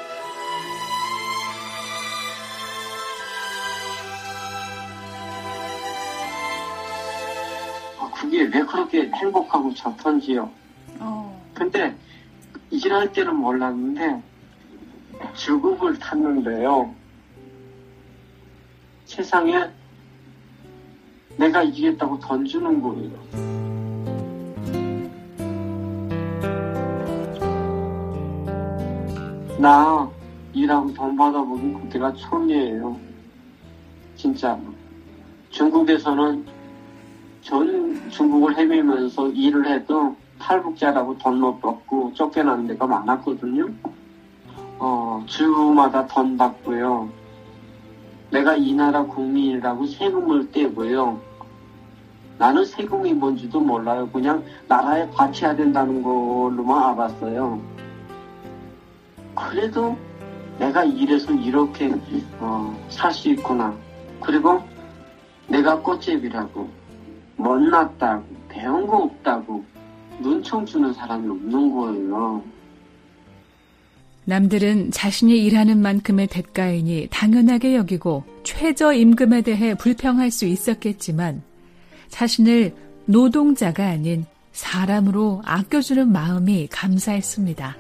Speaker 22: 그게 왜 그렇게 행복하고 좋던지요. 어. 근데 일할 때는 몰랐는데 죽음을 탔는데요. 세상에 내가 이기겠다고 던지는 거예요. 나 일하고 돈 받아보면 그때가 처음이에요. 진짜. 중국에서는 전 중국을 헤매면서 일을 해도 탈북자라고 돈 못 받고 쫓겨나는 데가 많았거든요. 어, 주마다 돈 받고요. 내가 이 나라 국민이라고 세금을 떼고요. 나는 세금이 뭔지도 몰라요. 그냥 나라에 바쳐야 된다는 걸로만 알았어요. 그래도 내가 이래서 이렇게 어, 살 수 있구나. 그리고 내가 꽃제비라고 못났다고 배운 거 없다고 눈총 주는 사람이 없는 거예요.
Speaker 1: 남들은 자신이 일하는 만큼의 대가이니 당연하게 여기고 최저임금에 대해 불평할 수 있었겠지만 자신을 노동자가 아닌 사람으로 아껴주는 마음이 감사했습니다.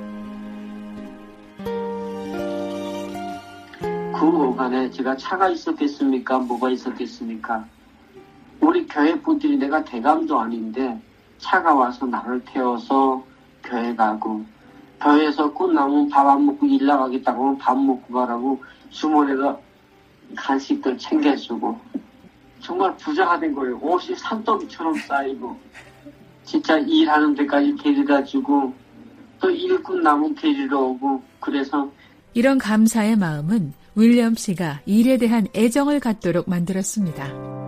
Speaker 22: 그 오간에 제가 차가 있었겠습니까? 뭐가 있었겠습니까? 우리 교회 분들이 내가 대감도 아닌데 차가 와서 나를 태워서 교회 가고 교회에서 끝나면 밥 안 먹고 일 나가겠다고 하면 밥 먹고 가라고 주머니에다 간식들 챙겨주고 정말 부자가 된 거예요. 옷이 산더미처럼 쌓이고 진짜 일하는 데까지 데려다 주고 또 일 끝나면 데리러 오고 그래서
Speaker 1: 이런 감사의 마음은 윌리엄 씨가 일에 대한 애정을 갖도록 만들었습니다.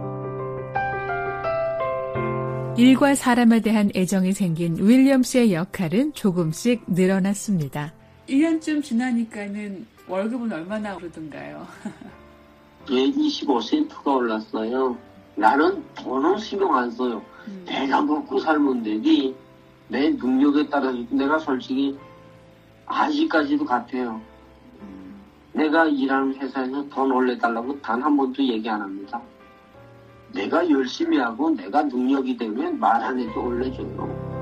Speaker 1: 일과 사람에 대한 애정이 생긴 윌리엄 씨의 역할은 조금씩 늘어났습니다. 일 년쯤 지나니까는 월급은 얼마나 오르던가요?
Speaker 22: 예, 이십오 센트가 올랐어요. 나는 돈은 신경 안 써요. 음. 내가 먹고 살면 되지. 내 능력에 따라서 내가 솔직히 아직까지도 같아요. 음. 내가 일하는 회사에서 돈 올려달라고 단 한 번도 얘기 안 합니다. 내가 열심히 하고 내가 능력이 되면 말 안 해도 올려줘요.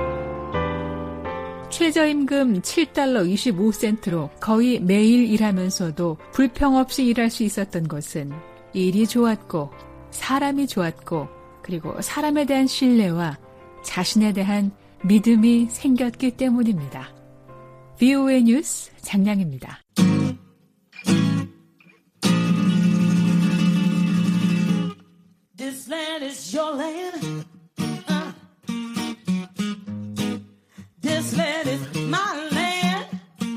Speaker 1: 최저임금 칠 달러 이십오 센트로 거의 매일 일하면서도 불평 없이 일할 수 있었던 것은 일이 좋았고 사람이 좋았고 그리고 사람에 대한 신뢰와 자신에 대한 믿음이 생겼기 때문입니다. 브이오에이 뉴스 장량입니다.
Speaker 21: This land is your land. Uh. This land is my land.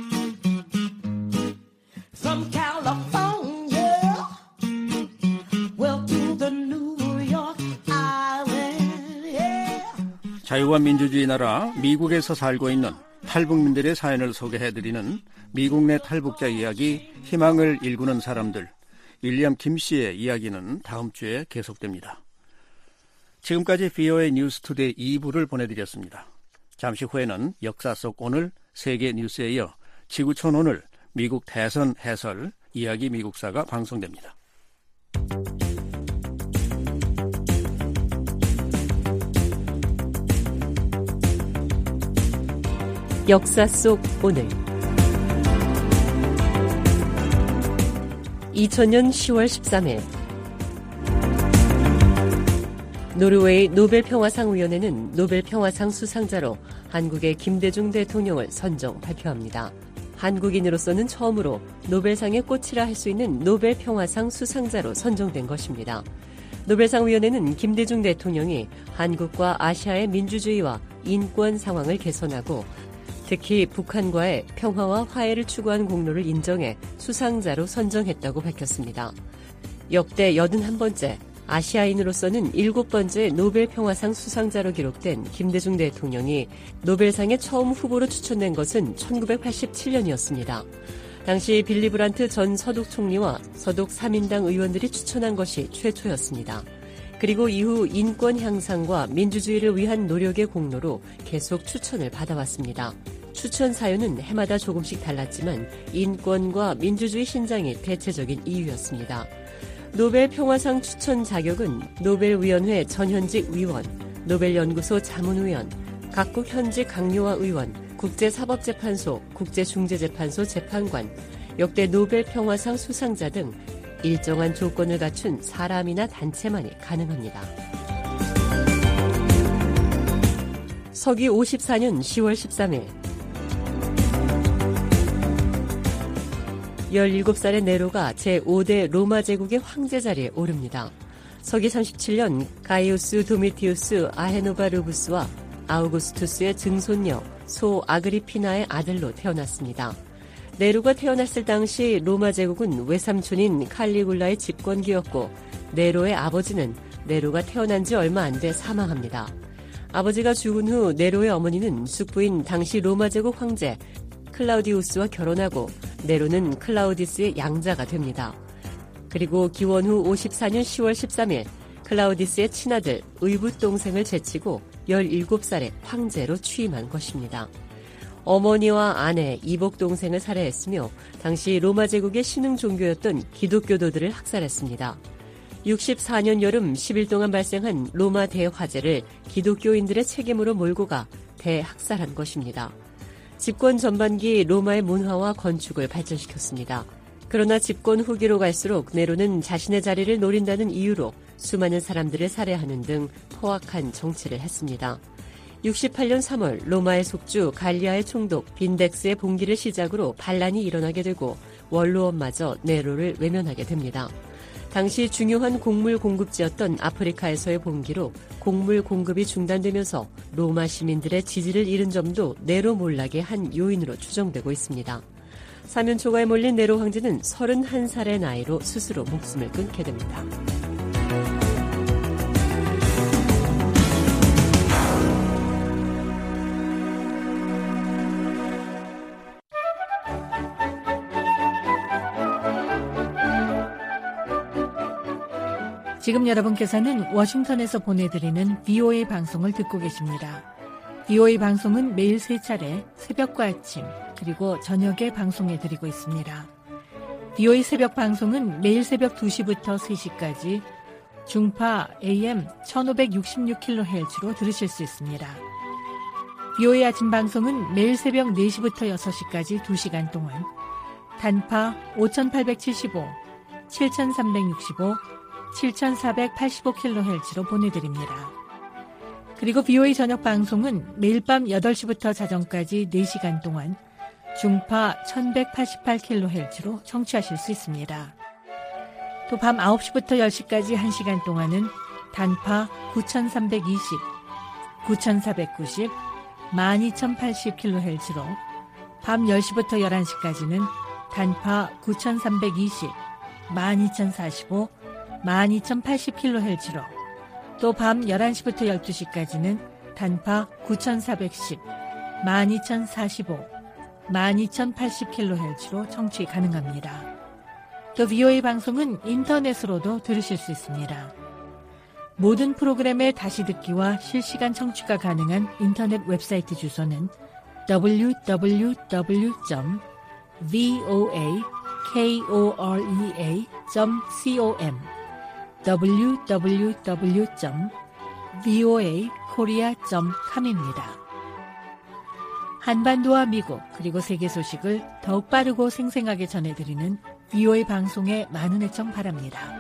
Speaker 21: From California, well to the New York Island. Yeah.
Speaker 3: 자유와 민주주의 나라 미국에서 살고 있는 탈북민들의 사연을 소개해드리는 미국 내 탈북자 이야기, 희망을 일구는 사람들. 윌리엄 김 씨의 이야기는 다음 주에 계속됩니다. 지금까지 브이오에이 뉴스투데이 이 부를 보내드렸습니다. 잠시 후에는 역사 속 오늘 세계 뉴스에 이어 지구촌 오늘 미국 대선 해설 이야기 미국사가 방송됩니다.
Speaker 2: 역사 속 오늘 이천년 시월 십삼일 노르웨이 노벨평화상위원회는 노벨평화상 수상자로 한국의 김대중 대통령을 선정 발표합니다. 한국인으로서는 처음으로 노벨상의 꽃이라 할 수 있는 노벨평화상 수상자로 선정된 것입니다. 노벨상위원회는 김대중 대통령이 한국과 아시아의 민주주의와 인권 상황을 개선하고 특히 북한과의 평화와 화해를 추구한 공로를 인정해 수상자로 선정했다고 밝혔습니다. 역대 여든한 번째, 아시아인으로서는 일곱 번째 노벨평화상 수상자로 기록된 김대중 대통령이 노벨상에 처음 후보로 추천된 것은 천구백팔십칠년이었습니다. 당시 빌리 브란트 전 서독 총리와 서독 삼 인당 의원들이 추천한 것이 최초였습니다. 그리고 이후 인권 향상과 민주주의를 위한 노력의 공로로 계속 추천을 받아왔습니다. 추천 사유는 해마다 조금씩 달랐지만 인권과 민주주의 신장이 대체적인 이유였습니다. 노벨 평화상 추천 자격은 노벨위원회 전현직 위원, 노벨연구소 자문위원, 각국 현직 강요와 의원, 국제사법재판소, 국제중재재판소 재판관, 역대 노벨 평화상 수상자 등 일정한 조건을 갖춘 사람이나 단체만이 가능합니다. 서기 오십사년 시월 십삼일 열일곱 살의 네로가 제오대 로마 제국의 황제 자리에 오릅니다. 서기 삼십칠년 가이우스 도미티우스 아헤노바 루부스와 아우구스투스의 증손녀 소 아그리피나의 아들로 태어났습니다. 네로가 태어났을 당시 로마 제국은 외삼촌인 칼리굴라의 집권기였고 네로의 아버지는 네로가 태어난 지 얼마 안 돼 사망합니다. 아버지가 죽은 후 네로의 어머니는 숙부인 당시 로마 제국 황제 클라우디우스와 결혼하고 네로는 클라우디스의 양자가 됩니다. 그리고 기원 후 오십사년 시월 십삼일 클라우디스의 친아들 의붓 동생을 제치고 열일곱 살에 황제로 취임한 것입니다. 어머니와 아내, 이복 동생을 살해했으며 당시 로마 제국의 신흥 종교였던 기독교도들을 학살했습니다. 육십사년 여름 십 일 동안 발생한 로마 대화재를 기독교인들의 책임으로 몰고 가 대학살한 것입니다. 집권 전반기 로마의 문화와 건축을 발전시켰습니다. 그러나 집권 후기로 갈수록 네로는 자신의 자리를 노린다는 이유로 수많은 사람들을 살해하는 등 포악한 정치를 했습니다. 육십팔년 삼월 로마의 속주 갈리아의 총독 빈덱스의 봉기를 시작으로 반란이 일어나게 되고 원로원마저 네로를 외면하게 됩니다. 당시 중요한 곡물 공급지였던 아프리카에서의 봉기로 곡물 공급이 중단되면서 로마 시민들의 지지를 잃은 점도 네로 몰락의 한 요인으로 추정되고 있습니다. 사면초가에 몰린 네로 황제는 서른한 살의 나이로 스스로 목숨을 끊게 됩니다.
Speaker 1: 지금 여러분께서는 워싱턴에서 보내드리는 비오에이 방송을 듣고 계십니다. 비오에이 방송은 매일 세 차례 새벽과 아침 그리고 저녁에 방송해드리고 있습니다. 비오에이 새벽 방송은 매일 새벽 두 시부터 세 시까지 중파 에이엠 천오백육십육 킬로헤르츠로 들으실 수 있습니다. 비오에이 아침 방송은 매일 새벽 네 시부터 여섯 시까지 두 시간 동안 단파 오천팔백칠십오, 칠천삼백육십오, 칠천사백팔십오 킬로헤르츠로 보내드립니다. 그리고 비오에이 저녁 방송은 매일 밤 여덟 시부터 자정까지 네 시간 동안 중파 천백팔십팔 킬로헤르츠로 청취하실 수 있습니다. 또 밤 아홉 시부터 열 시까지 한 시간 동안은 단파 구천삼백이십, 구천사백구십, 만 이천팔십 킬로헤르츠로 밤 열 시부터 열한 시까지는 단파 구천삼백이십, 만 이천사십오, 만 이천팔십 킬로헤르츠로 또 밤 열한 시부터 열두 시까지는 단파 구천사백십, 만 이천사십오, 만 이천팔십 킬로헤르츠로 청취 가능합니다. 또 비오에이 방송은 인터넷으로도 들으실 수 있습니다. 모든 프로그램의 다시 듣기와 실시간 청취가 가능한 인터넷 웹사이트 주소는 더블유 더블유 더블유 점 브이오에이 코리아 점 컴 더블유 더블유 더블유 점 브이오에이 코리아 점 컴입니다. 한반도와 미국 그리고 세계 소식을 더욱 빠르고 생생하게 전해드리는
Speaker 4: 비오에이 방송에 많은 애청 바랍니다.